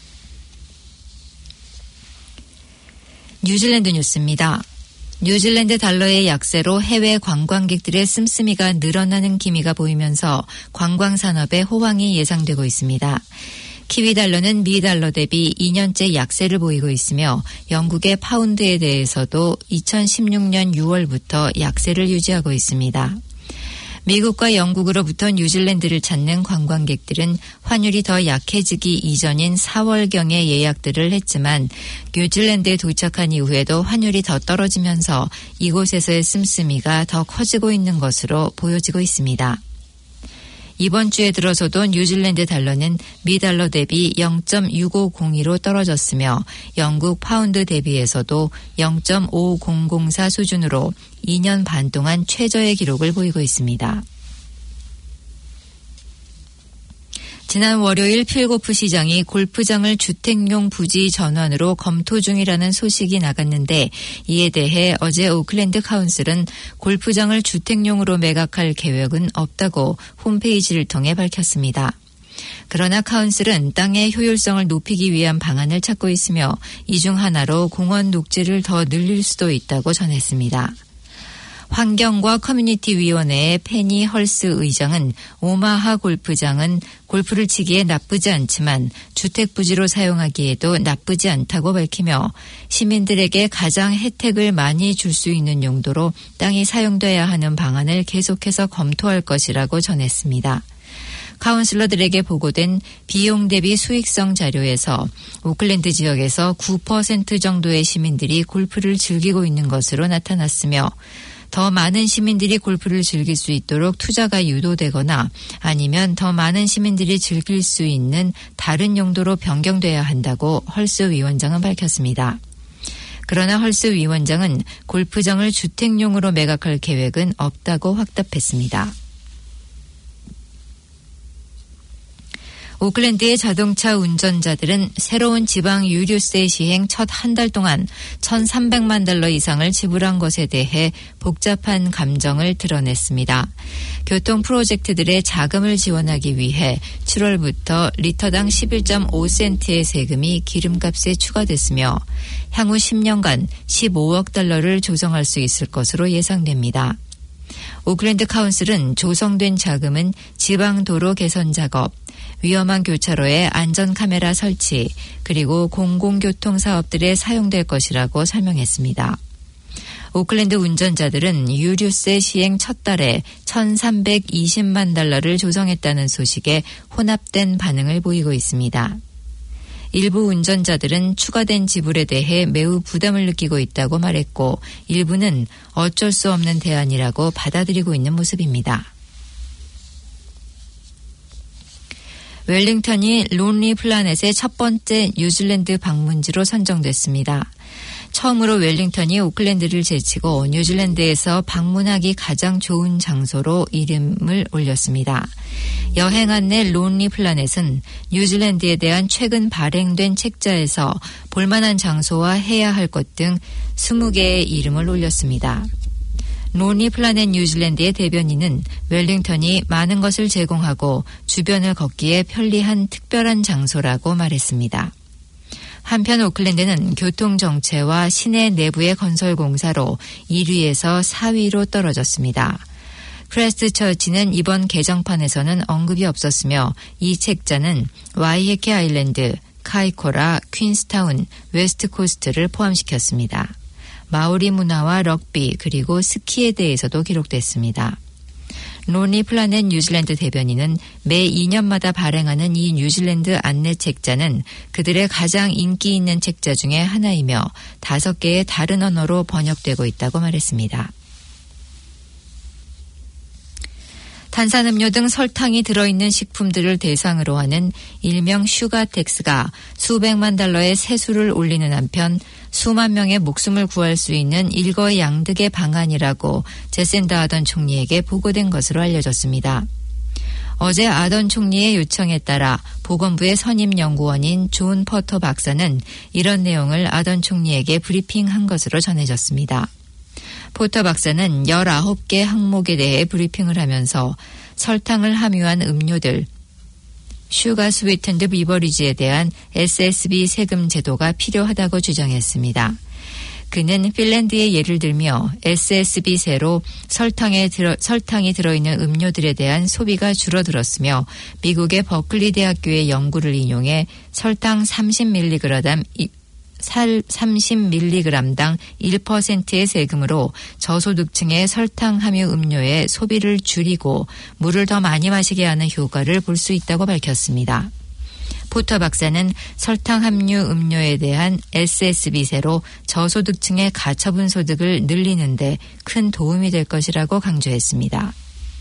뉴질랜드 뉴스입니다. 뉴질랜드 달러의 약세로 해외 관광객들의 씀씀이가 늘어나는 기미가 보이면서 관광산업에 호황이 예상되고 있습니다. 키위 달러는 미 달러 대비 2년째 약세를 보이고 있으며 영국의 파운드에 대해서도 2016년 6월부터 약세를 유지하고 있습니다. 미국과 영국으로부터 뉴질랜드를 찾는 관광객들은 환율이 더 약해지기 이전인 4월경에 예약들을 했지만 뉴질랜드에 도착한 이후에도 환율이 더 떨어지면서 이곳에서의 씀씀이가 더 커지고 있는 것으로 보여지고 있습니다. 이번 주에 들어서도 뉴질랜드 달러는 미 달러 대비 0.6502로 떨어졌으며 영국 파운드 대비해서도 0.5004 수준으로 2년 반 동안 최저의 기록을 보이고 있습니다. 지난 월요일 필고프 시장이 골프장을 주택용 부지 전환으로 검토 중이라는 소식이 나갔는데 이에 대해 어제 오클랜드 카운슬은 골프장을 주택용으로 매각할 계획은 없다고 홈페이지를 통해 밝혔습니다. 그러나 카운슬은 땅의 효율성을 높이기 위한 방안을 찾고 있으며 이 중 하나로 공원 녹지를 더 늘릴 수도 있다고 전했습니다. 환경과 커뮤니티위원회의 페니 헐스 의장은 오마하 골프장은 골프를 치기에 나쁘지 않지만 주택부지로 사용하기에도 나쁘지 않다고 밝히며 시민들에게 가장 혜택을 많이 줄 수 있는 용도로 땅이 사용돼야 하는 방안을 계속해서 검토할 것이라고 전했습니다. 카운슬러들에게 보고된 비용 대비 수익성 자료에서 오클랜드 지역에서 9% 정도의 시민들이 골프를 즐기고 있는 것으로 나타났으며 더 많은 시민들이 골프를 즐길 수 있도록 투자가 유도되거나 아니면 더 많은 시민들이 즐길 수 있는 다른 용도로 변경돼야 한다고 헐스 위원장은 밝혔습니다. 그러나 헐스 위원장은 골프장을 주택용으로 매각할 계획은 없다고 확답했습니다. 오클랜드의 자동차 운전자들은 새로운 지방 유류세 시행 첫 한 달 동안 1,300만 달러 이상을 지불한 것에 대해 복잡한 감정을 드러냈습니다. 교통 프로젝트들의 자금을 지원하기 위해 7월부터 리터당 11.5센트의 세금이 기름값에 추가됐으며 향후 10년간 15억 달러를 조성할 수 있을 것으로 예상됩니다. 오클랜드 카운슬은 조성된 자금은 지방 도로 개선 작업, 위험한 교차로에 안전카메라 설치, 그리고 공공교통 사업들에 사용될 것이라고 설명했습니다. 오클랜드 운전자들은 유류세 시행 첫 달에 1,320만 달러를 조성했다는 소식에 혼합된 반응을 보이고 있습니다. 일부 운전자들은 추가된 지불에 대해 매우 부담을 느끼고 있다고 말했고 일부는 어쩔 수 없는 대안이라고 받아들이고 있는 모습입니다. 웰링턴이 론리 플라넷의 첫 번째 뉴질랜드 방문지로 선정됐습니다. 처음으로 웰링턴이 오클랜드를 제치고 뉴질랜드에서 방문하기 가장 좋은 장소로 이름을 올렸습니다. 여행 안내 론리 플라넷은 뉴질랜드에 대한 최근 발행된 책자에서 볼만한 장소와 해야 할 것 등 20개의 이름을 올렸습니다. 론리 플라넷 뉴질랜드의 대변인은 웰링턴이 많은 것을 제공하고 주변을 걷기에 편리한 특별한 장소라고 말했습니다. 한편 오클랜드는 교통정체와 시내 내부의 건설 공사로 1위에서 4위로 떨어졌습니다. 크레스트처치는 이번 개정판에서는 언급이 없었으며 이 책자는 와이해케 아일랜드, 카이코라, 퀸스타운, 웨스트코스트를 포함시켰습니다. 마오리 문화와 럭비 그리고 스키에 대해서도 기록됐습니다. 론리 플라넷 뉴질랜드 대변인은 매 2년마다 발행하는 이 뉴질랜드 안내 책자는 그들의 가장 인기 있는 책자 중에 하나이며 5개의 다른 언어로 번역되고 있다고 말했습니다. 탄산음료 등 설탕이 들어있는 식품들을 대상으로 하는 일명 슈가텍스가 수백만 달러의 세수를 올리는 한편 수만 명의 목숨을 구할 수 있는 일거양득의 방안이라고 제신다 아던 총리에게 보고된 것으로 알려졌습니다. 어제 아던 총리의 요청에 따라 보건부의 선임 연구원인 존 퍼터 박사는 이런 내용을 아던 총리에게 브리핑한 것으로 전해졌습니다. 포터 박사는 19개 항목에 대해 브리핑을 하면서 설탕을 함유한 음료들, 슈가 스위튼드 비버리지에 대한 SSB 세금 제도가 필요하다고 주장했습니다. 그는 핀란드의 예를 들며 SSB세로 설탕이 들어있는 음료들에 대한 소비가 줄어들었으며 미국의 버클리 대학교의 연구를 인용해 설탕 30mg당 1%의 세금으로 저소득층의 설탕 함유 음료의 소비를 줄이고 물을 더 많이 마시게 하는 효과를 볼 수 있다고 밝혔습니다. 포터 박사는 설탕 함유 음료에 대한 SSB세로 저소득층의 가처분 소득을 늘리는데 큰 도움이 될 것이라고 강조했습니다.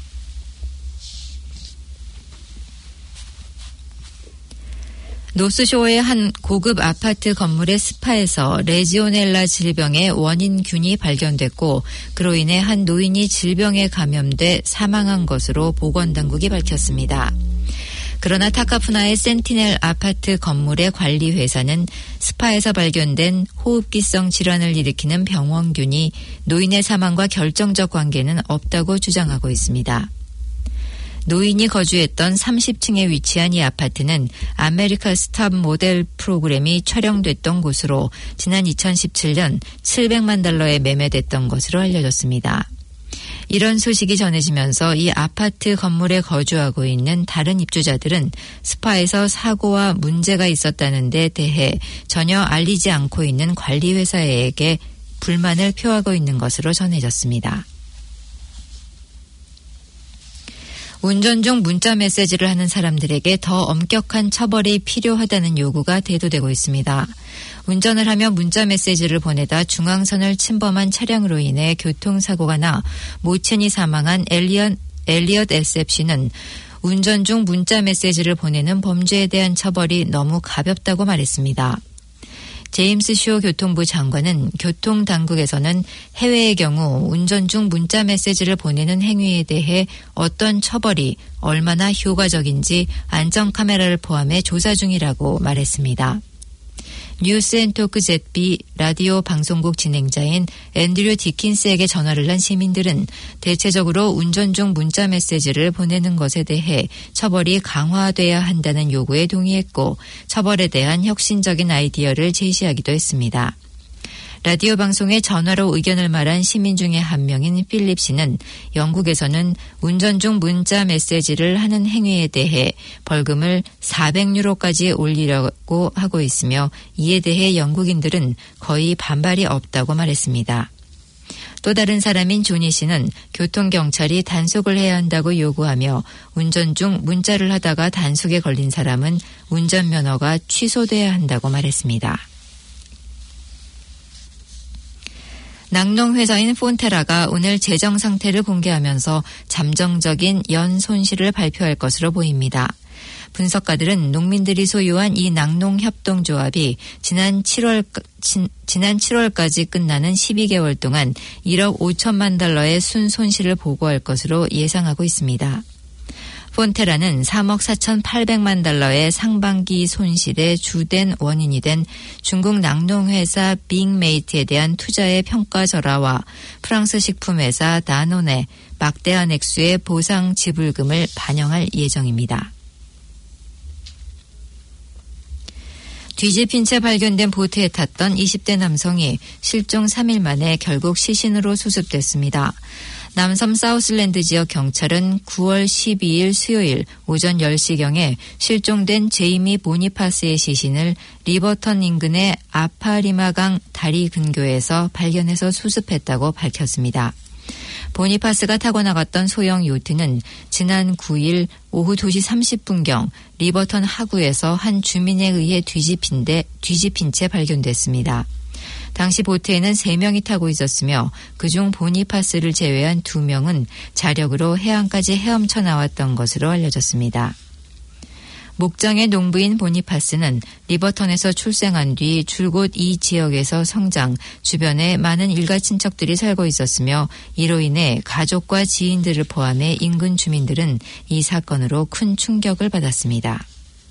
노스쇼어의 한 고급 아파트 건물의 스파에서 레지오넬라 질병의 원인균이 발견됐고 그로 인해 한 노인이 질병에 감염돼 사망한 것으로 보건당국이 밝혔습니다. 그러나 타카푸나의 센티넬 아파트 건물의 관리회사는 스파에서 발견된 호흡기성 질환을 일으키는 병원균이 노인의 사망과 결정적 관계는 없다고 주장하고 있습니다. 노인이 거주했던 30층에 위치한 이 아파트는 아메리카 스탑 모델 프로그램이 촬영됐던 곳으로 지난 2017년 700만 달러에 매매됐던 것으로 알려졌습니다. 이런 소식이 전해지면서 이 아파트 건물에 거주하고 있는 다른 입주자들은 스파에서 사고와 문제가 있었다는 데 대해 전혀 알리지 않고 있는 관리회사에게 불만을 표하고 있는 것으로 전해졌습니다. 운전 중 문자 메시지를 하는 사람들에게 더 엄격한 처벌이 필요하다는 요구가 대두되고 있습니다. 운전을 하며 문자 메시지를 보내다 중앙선을 침범한 차량으로 인해 교통사고가 나 모친이 사망한 엘리엇 SFC는 운전 중 문자 메시지를 보내는 범죄에 대한 처벌이 너무 가볍다고 말했습니다. 제임스 쇼 교통부 장관은 교통당국에서는 해외의 경우 운전 중 문자 메시지를 보내는 행위에 대해 어떤 처벌이 얼마나 효과적인지 안전카메라를 포함해 조사 중이라고 말했습니다. 뉴스앤토크 ZB 라디오 방송국 진행자인 앤드류 디킨스에게 전화를 한 시민들은 대체적으로 운전 중 문자 메시지를 보내는 것에 대해 처벌이 강화돼야 한다는 요구에 동의했고 처벌에 대한 혁신적인 아이디어를 제시하기도 했습니다. 라디오 방송에 전화로 의견을 말한 시민 중에 한 명인 필립 씨는 영국에서는 운전 중 문자 메시지를 하는 행위에 대해 벌금을 400유로까지 올리려고 하고 있으며 이에 대해 영국인들은 거의 반발이 없다고 말했습니다. 또 다른 사람인 조니 씨는 교통경찰이 단속을 해야 한다고 요구하며 운전 중 문자를 하다가 단속에 걸린 사람은 운전면허가 취소돼야 한다고 말했습니다. 낙농회사인 폰테라가 오늘 재정 상태를 공개하면서 잠정적인 연 손실을 발표할 것으로 보입니다. 분석가들은 농민들이 소유한 이 낙농협동조합이 지난 7월까지 끝나는 12개월 동안 1억 5천만 달러의 순손실을 보고할 것으로 예상하고 있습니다. 폰테라는 3억 4,800만 달러의 상반기 손실의 주된 원인이 된 중국 낙농회사 빅메이트에 대한 투자의 평가절하와 프랑스 식품회사 다논의 막대한 액수의 보상 지불금을 반영할 예정입니다. 뒤집힌 채 발견된 보트에 탔던 20대 남성이 실종 3일 만에 결국 시신으로 수습됐습니다. 남섬 사우슬랜드 지역 경찰은 9월 12일 수요일 오전 10시경에 실종된 제이미 보니파스의 시신을 리버턴 인근의 아파리마강 다리 근교에서 발견해서 수습했다고 밝혔습니다. 보니파스가 타고 나갔던 소형 요트는 지난 9일 오후 2시 30분경 리버턴 하구에서 한 주민에 의해 뒤집힌 채 발견됐습니다. 당시 보트에는 3명이 타고 있었으며 그중 보니파스를 제외한 2명은 자력으로 해안까지 헤엄쳐 나왔던 것으로 알려졌습니다. 목장의 농부인 보니파스는 리버턴에서 출생한 뒤 줄곧 이 지역에서 성장, 주변에 많은 일가 친척들이 살고 있었으며 이로 인해 가족과 지인들을 포함해 인근 주민들은 이 사건으로 큰 충격을 받았습니다.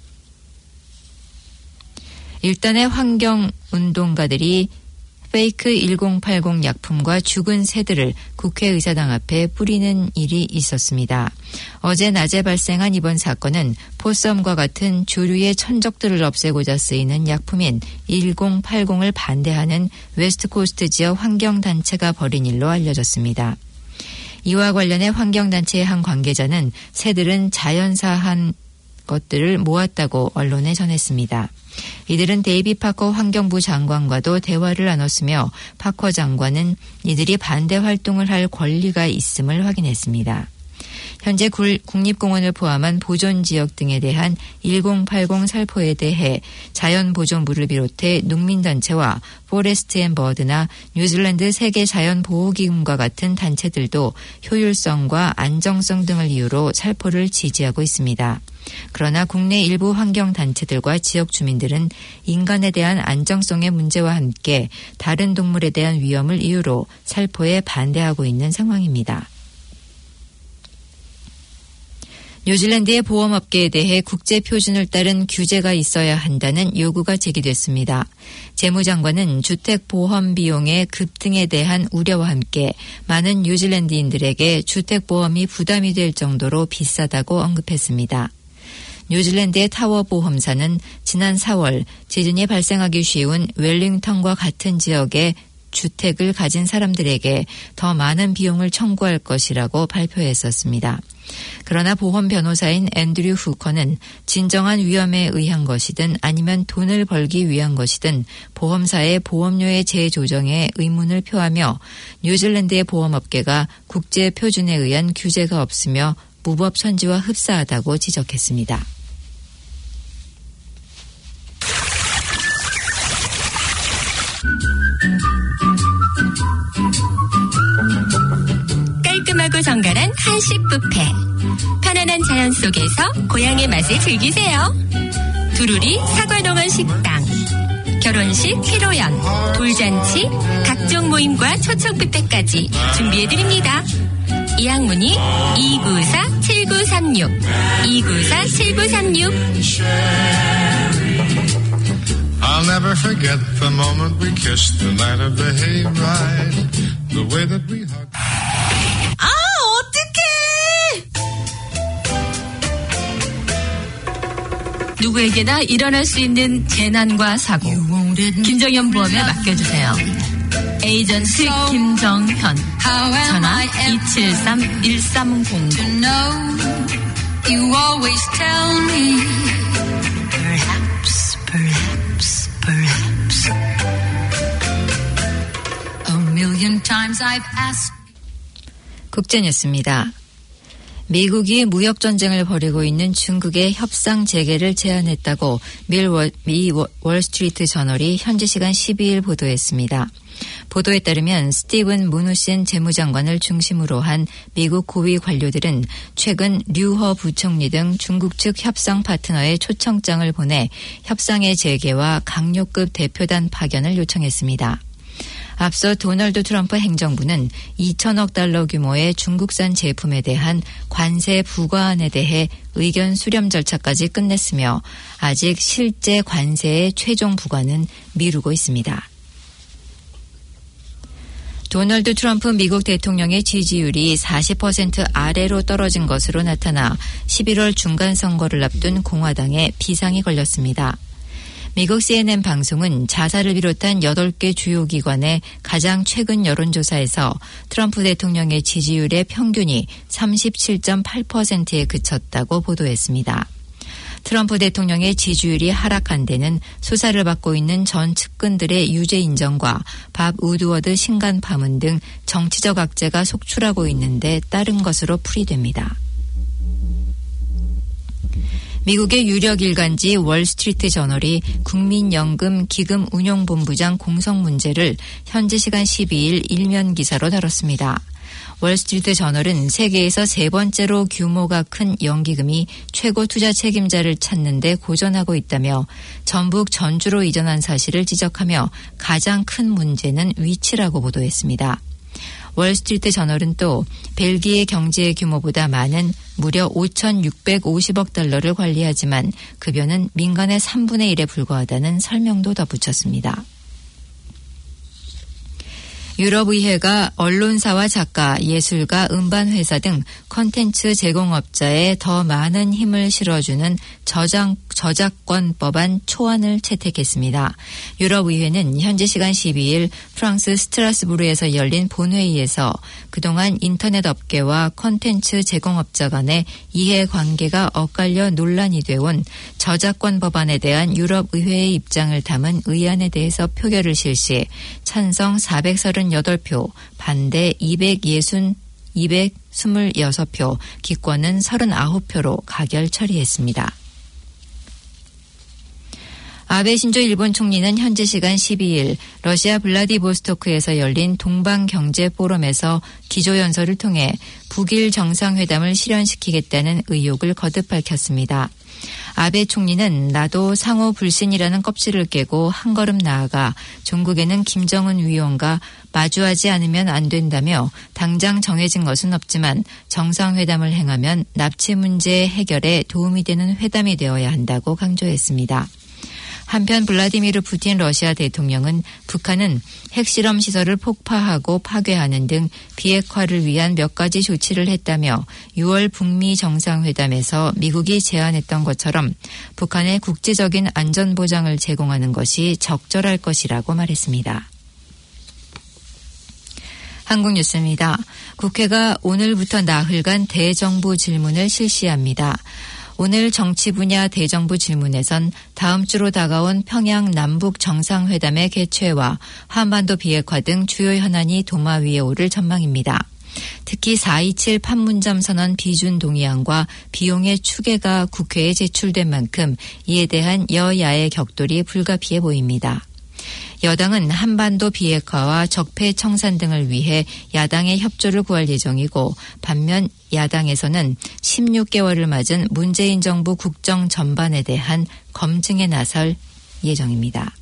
일단의 환경운동가들이 페이크 1080 약품과 죽은 새들을 국회의사당 앞에 뿌리는 일이 있었습니다. 어제 낮에 발생한 이번 사건은 포썸과 같은 조류의 천적들을 없애고자 쓰이는 약품인 1080을 반대하는 웨스트코스트 지역 환경단체가 벌인 일로 알려졌습니다. 이와 관련해 환경단체의 한 관계자는 새들은 자연사한 것들을 모았다고 언론에 전했습니다. 이들은 데이비 파커 환경부 장관과도 대화를 나눴으며 파커 장관은 이들이 반대 활동을 할 권리가 있음을 확인했습니다. 현재 국립공원을 포함한 보존지역 등에 대한 1080 살포에 대해 자연보존부를 비롯해 농민단체와 포레스트 앤 버드나 뉴질랜드 세계자연보호기금과 같은 단체들도 효율성과 안정성 등을 이유로 살포를 지지하고 있습니다. 그러나 국내 일부 환경단체들과 지역 주민들은 인간에 대한 안정성의 문제와 함께 다른 동물에 대한 위험을 이유로 살포에 반대하고 있는 상황입니다. 뉴질랜드의 보험업계에 대해 국제표준을 따른 규제가 있어야 한다는 요구가 제기됐습니다. 재무장관은 주택보험 비용의 급등에 대한 우려와 함께 많은 뉴질랜드인들에게 주택보험이 부담이 될 정도로 비싸다고 언급했습니다. 뉴질랜드의 타워 보험사는 지난 4월 지진이 발생하기 쉬운 웰링턴과 같은 지역에 주택을 가진 사람들에게 더 많은 비용을 청구할 것이라고 발표했었습니다. 그러나 보험 변호사인 앤드류 후커는 진정한 위험에 의한 것이든 아니면 돈을 벌기 위한 것이든 보험사의 보험료의 재조정에 의문을 표하며 뉴질랜드의 보험업계가 국제 표준에 의한 규제가 없으며 무법천지와 흡사하다고 지적했습니다. 깔끔하고 정갈한 한식 뷔페. 편안한 자연 속에서 고향의 맛을 즐기세요. 두루리 사과농원 식당. 결혼식, 피로연, 돌잔치, 각종 모임과 초청 뷔페까지 준비해드립니다. 예약문의 294-7936 294-7936. I'll never forget the moment we kissed the night of the hayride. The way that we hugged. 누구에게나 일어날 수 있는 재난과 사고, 김정현 보험에 맡겨주세요. 에이전트 김정현, 전화 273-1300. 국제뉴스입니다. 미국이 무역전쟁을 벌이고 있는 중국의 협상 재개를 제안했다고 미 월스트리트 저널이 현지 시간 12일 보도했습니다. 보도에 따르면 스티븐 무누신 재무장관을 중심으로 한 미국 고위 관료들은 최근 류허 부총리 등 중국 측 협상 파트너에 초청장을 보내 협상의 재개와 강요급 대표단 파견을 요청했습니다. 앞서 도널드 트럼프 행정부는 2천억 달러 규모의 중국산 제품에 대한 관세 부과안에 대해 의견 수렴 절차까지 끝냈으며 아직 실제 관세의 최종 부과는 미루고 있습니다. 도널드 트럼프 미국 대통령의 지지율이 40% 아래로 떨어진 것으로 나타나 11월 중간선거를 앞둔 공화당에 비상이 걸렸습니다. 미국 CNN 방송은 자사를 비롯한 8개 주요 기관의 가장 최근 여론조사에서 트럼프 대통령의 지지율의 평균이 37.8%에 그쳤다고 보도했습니다. 트럼프 대통령의 지지율이 하락한 데는 수사를 받고 있는 전 측근들의 유죄 인정과 밥 우드워드 신간 파문 등 정치적 악재가 속출하고 있는데 따른 것으로 풀이됩니다. 미국의 유력 일간지 월스트리트 저널이 국민연금 기금운용본부장 공석 문제를 현지 시간 12일 일면 기사로 다뤘습니다. 월스트리트 저널은 세계에서 세 번째로 규모가 큰 연기금이 최고 투자 책임자를 찾는 데 고전하고 있다며 전북 전주로 이전한 사실을 지적하며 가장 큰 문제는 위치라고 보도했습니다. 월스트리트 저널은 또 벨기에 경제의 규모보다 많은 무려 5,650억 달러를 관리하지만 급여는 민간의 3분의 1에 불과하다는 설명도 덧붙였습니다. 유럽의회가 언론사와 작가, 예술가, 음반회사 등 콘텐츠 제공업자에 더 많은 힘을 실어주는 저작권법안 초안을 채택했습니다. 유럽의회는 현지 시간 12일 프랑스 스트라스부르에서 열린 본회의에서 그동안 인터넷 업계와 콘텐츠 제공업자 간의 이해관계가 엇갈려 논란이 되어온 저작권 법안에 대한 유럽의회의 입장을 담은 의안에 대해서 표결을 실시 찬성 438표, 반대 226표, 기권은 39표로 가결 처리했습니다. 아베 신조 일본 총리는 현지 시간 12일 러시아 블라디보스토크에서 열린 동방경제포럼에서 기조연설을 통해 북일 정상회담을 실현시키겠다는 의욕을 거듭 밝혔습니다. 아베 총리는 나도 상호 불신이라는 껍질을 깨고 한 걸음 나아가 종국에는 김정은 위원과 마주하지 않으면 안 된다며 당장 정해진 것은 없지만 정상회담을 행하면 납치 문제 해결에 도움이 되는 회담이 되어야 한다고 강조했습니다. 한편 블라디미르 푸틴 러시아 대통령은 북한은 핵실험 시설을 폭파하고 파괴하는 등 비핵화를 위한 몇 가지 조치를 했다며 6월 북미 정상회담에서 미국이 제안했던 것처럼 북한의 국제적인 안전보장을 제공하는 것이 적절할 것이라고 말했습니다. 한국 뉴스입니다. 국회가 오늘부터 나흘간 대정부 질문을 실시합니다. 오늘 정치 분야 대정부 질문에선 다음 주로 다가온 평양 남북 정상회담의 개최와 한반도 비핵화 등 주요 현안이 도마 위에 오를 전망입니다. 특히 4.27 판문점 선언 비준 동의안과 비용의 추계가 국회에 제출된 만큼 이에 대한 여야의 격돌이 불가피해 보입니다. 여당은 한반도 비핵화와 적폐 청산 등을 위해 야당의 협조를 구할 예정이고 반면 야당에서는 16개월을 맞은 문재인 정부 국정 전반에 대한 검증에 나설 예정입니다.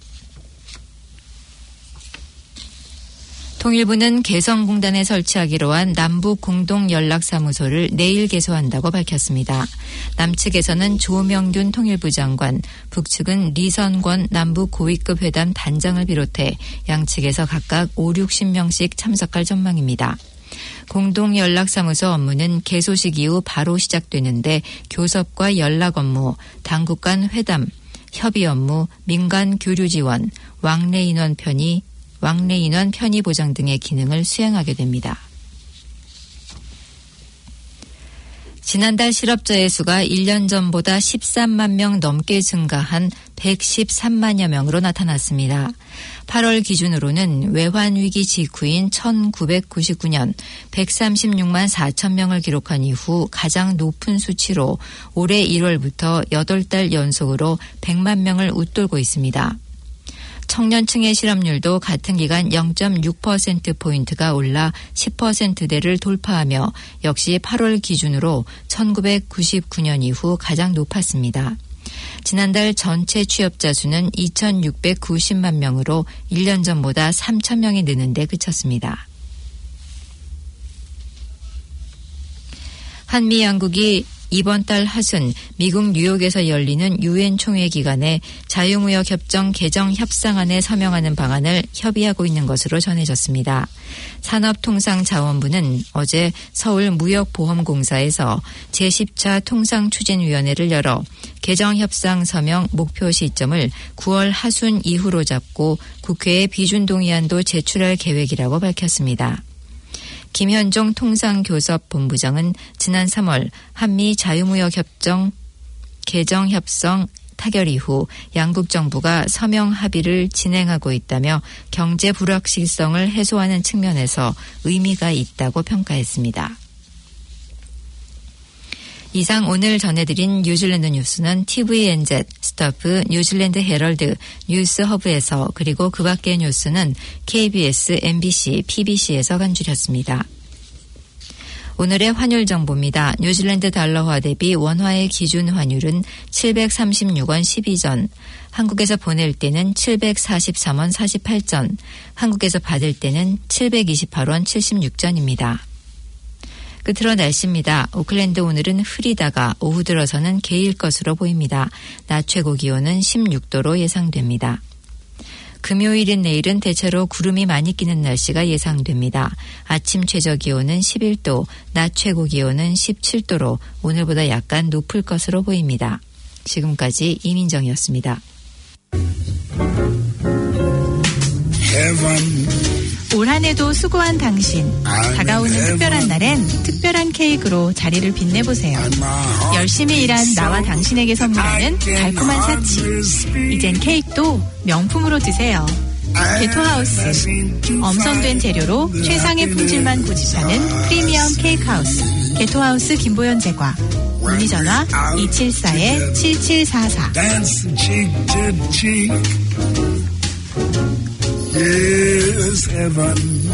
통일부는 개성공단에 설치하기로 한 남북 공동연락사무소를 내일 개소한다고 밝혔습니다. 남측에서는 조명균 통일부 장관, 북측은 리선권 남북 고위급 회담 단장을 비롯해 양측에서 각각 50-60명씩 참석할 전망입니다. 공동연락사무소 업무는 개소식 이후 바로 시작되는데 교섭과 연락 업무, 당국 간 회담, 협의 업무, 민간 교류 지원, 왕래 인원 편의 보장 등의 기능을 수행하게 됩니다. 지난달 실업자의 수가 1년 전보다 13만 명 넘게 증가한 113만여 명으로 나타났습니다. 8월 기준으로는 외환위기 직후인 1999년 136만 4천 명을 기록한 이후 가장 높은 수치로 올해 1월부터 8달 연속으로 100만 명을 웃돌고 있습니다. 청년층의 실업률도 같은 기간 0.6%포인트가 올라 10%대를 돌파하며 역시 8월 기준으로 1999년 이후 가장 높았습니다. 지난달 전체 취업자 수는 2,690만 명으로 1년 전보다 3,000명이 느는 데 그쳤습니다. 한미 양국이 이번 달 하순 미국 뉴욕에서 열리는 유엔 총회 기간에 자유무역협정 개정 협상안에 서명하는 방안을 협의하고 있는 것으로 전해졌습니다. 산업통상자원부는 어제 서울무역보험공사에서 제10차 통상추진위원회를 열어 개정 협상 서명 목표 시점을 9월 하순 이후로 잡고 국회에 비준동의안도 제출할 계획이라고 밝혔습니다. 김현종 통상교섭본부장은 지난 3월 한미 자유무역협정 개정 협상 타결 이후 양국 정부가 서명 합의를 진행하고 있다며 경제 불확실성을 해소하는 측면에서 의미가 있다고 평가했습니다. 이상 오늘 전해드린 뉴질랜드 뉴스는 TVNZ, 스토프, 뉴질랜드 헤럴드, 뉴스허브에서 그리고 그 밖의 뉴스는 KBS, MBC, PBC에서 간주렸습니다. 오늘의 환율 정보입니다. 뉴질랜드 달러화 대비 원화의 기준 환율은 736원 12전, 한국에서 보낼 때는 743원 48전, 한국에서 받을 때는 728원 76전입니다. 끝으로 날씨입니다. 오클랜드 오늘은 흐리다가 오후 들어서는 개일 것으로 보입니다. 낮 최고 기온은 16도로 예상됩니다. 금요일인 내일은 대체로 구름이 많이 끼는 날씨가 예상됩니다. 아침 최저 기온은 11도, 낮 최고 기온은 17도로 오늘보다 약간 높을 것으로 보입니다. 지금까지 이민정이었습니다. 올 한 해도 수고한 당신. 다가오는 특별한 날엔 특별한 케이크로 자리를 빛내보세요. 열심히 일한 나와 당신에게 선물하는 달콤한 사치. 이젠 케이크도 명품으로 드세요. 게토하우스. 엄선된 재료로 최상의 품질만 고집하는 프리미엄 케이크하우스. 게토하우스 김보연 제과. 문의 전화 274-7744. Yes, heaven.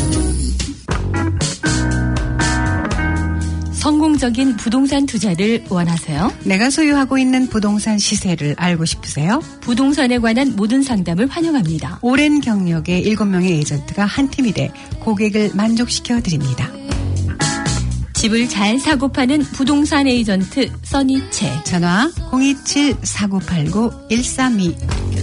성공적인 부동산 투자를 원하세요? 내가 소유하고 있는 부동산 시세를 알고 싶으세요? 부동산에 관한 모든 상담을 환영합니다. 오랜 경력의 7명의 에이전트가 한 팀이 돼 고객을 만족시켜 드립니다. 집을 잘 사고 파는 부동산 에이전트 써니채. 전화 027-4989-132.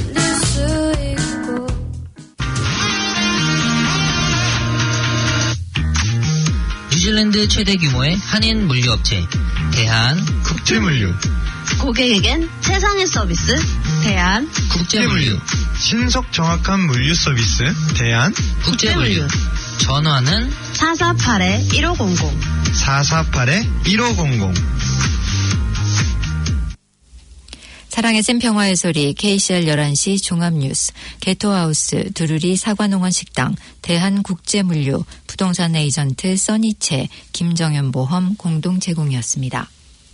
뉴질랜드 최대 규모의 한인 물류업체 대한국제물류. 고객에겐 최상의 서비스 대한국제물류. 신속 정확한 물류 서비스 대한국제물류. 전화는 448-1500. 448-1500. 사랑의 샘 평화의 소리, KCR 11시 종합뉴스, 게토하우스, 두루리 사과농원 식당, 대한국제물류, 부동산 에이전트 써니채, 김정현보험 공동 제공이었습니다.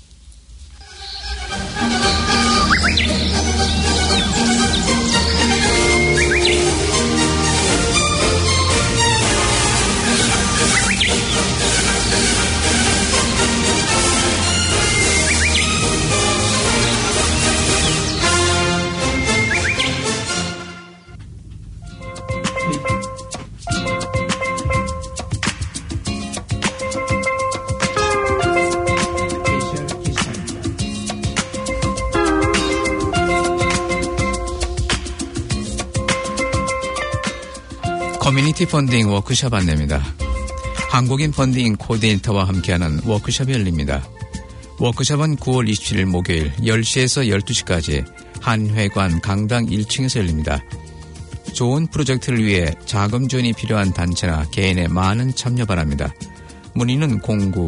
커뮤니티 펀딩 워크숍 안내입니다. 한국인 펀딩 코디네이터와 함께하는 워크숍이 열립니다. 워크숍은 9월 27일 목요일 10시에서 12시까지 한회관 강당 1층에서 열립니다. 좋은 프로젝트를 위해 자금 지원이 필요한 단체나 개인의 많은 참여 바랍니다. 문의는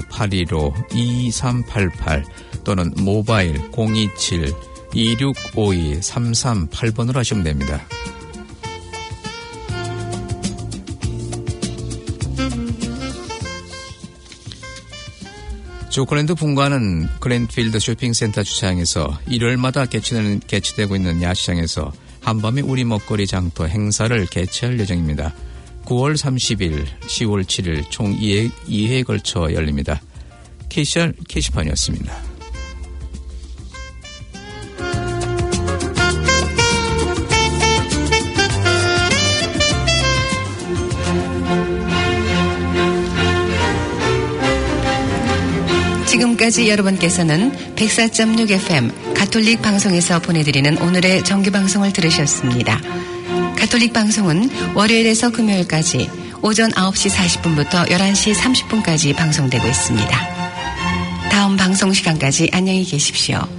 09-815-2388 또는 모바일 027-2652-338번으로 하시면 됩니다. 조클랜드 분과는 그랜필드 쇼핑센터 주차장에서 일요일마다 개최되고 있는 야시장에서 한밤의 우리 먹거리 장터 행사를 개최할 예정입니다. 9월 30일, 10월 7일 총 2회에 걸쳐 열립니다. KCR 게시판이었습니다. 지금까지 여러분께서는 104.6 FM 가톨릭 방송에서 보내드리는 오늘의 정규방송을 들으셨습니다. 가톨릭 방송은 월요일에서 금요일까지 오전 9시 40분부터 11시 30분까지 방송되고 있습니다. 다음 방송 시간까지 안녕히 계십시오.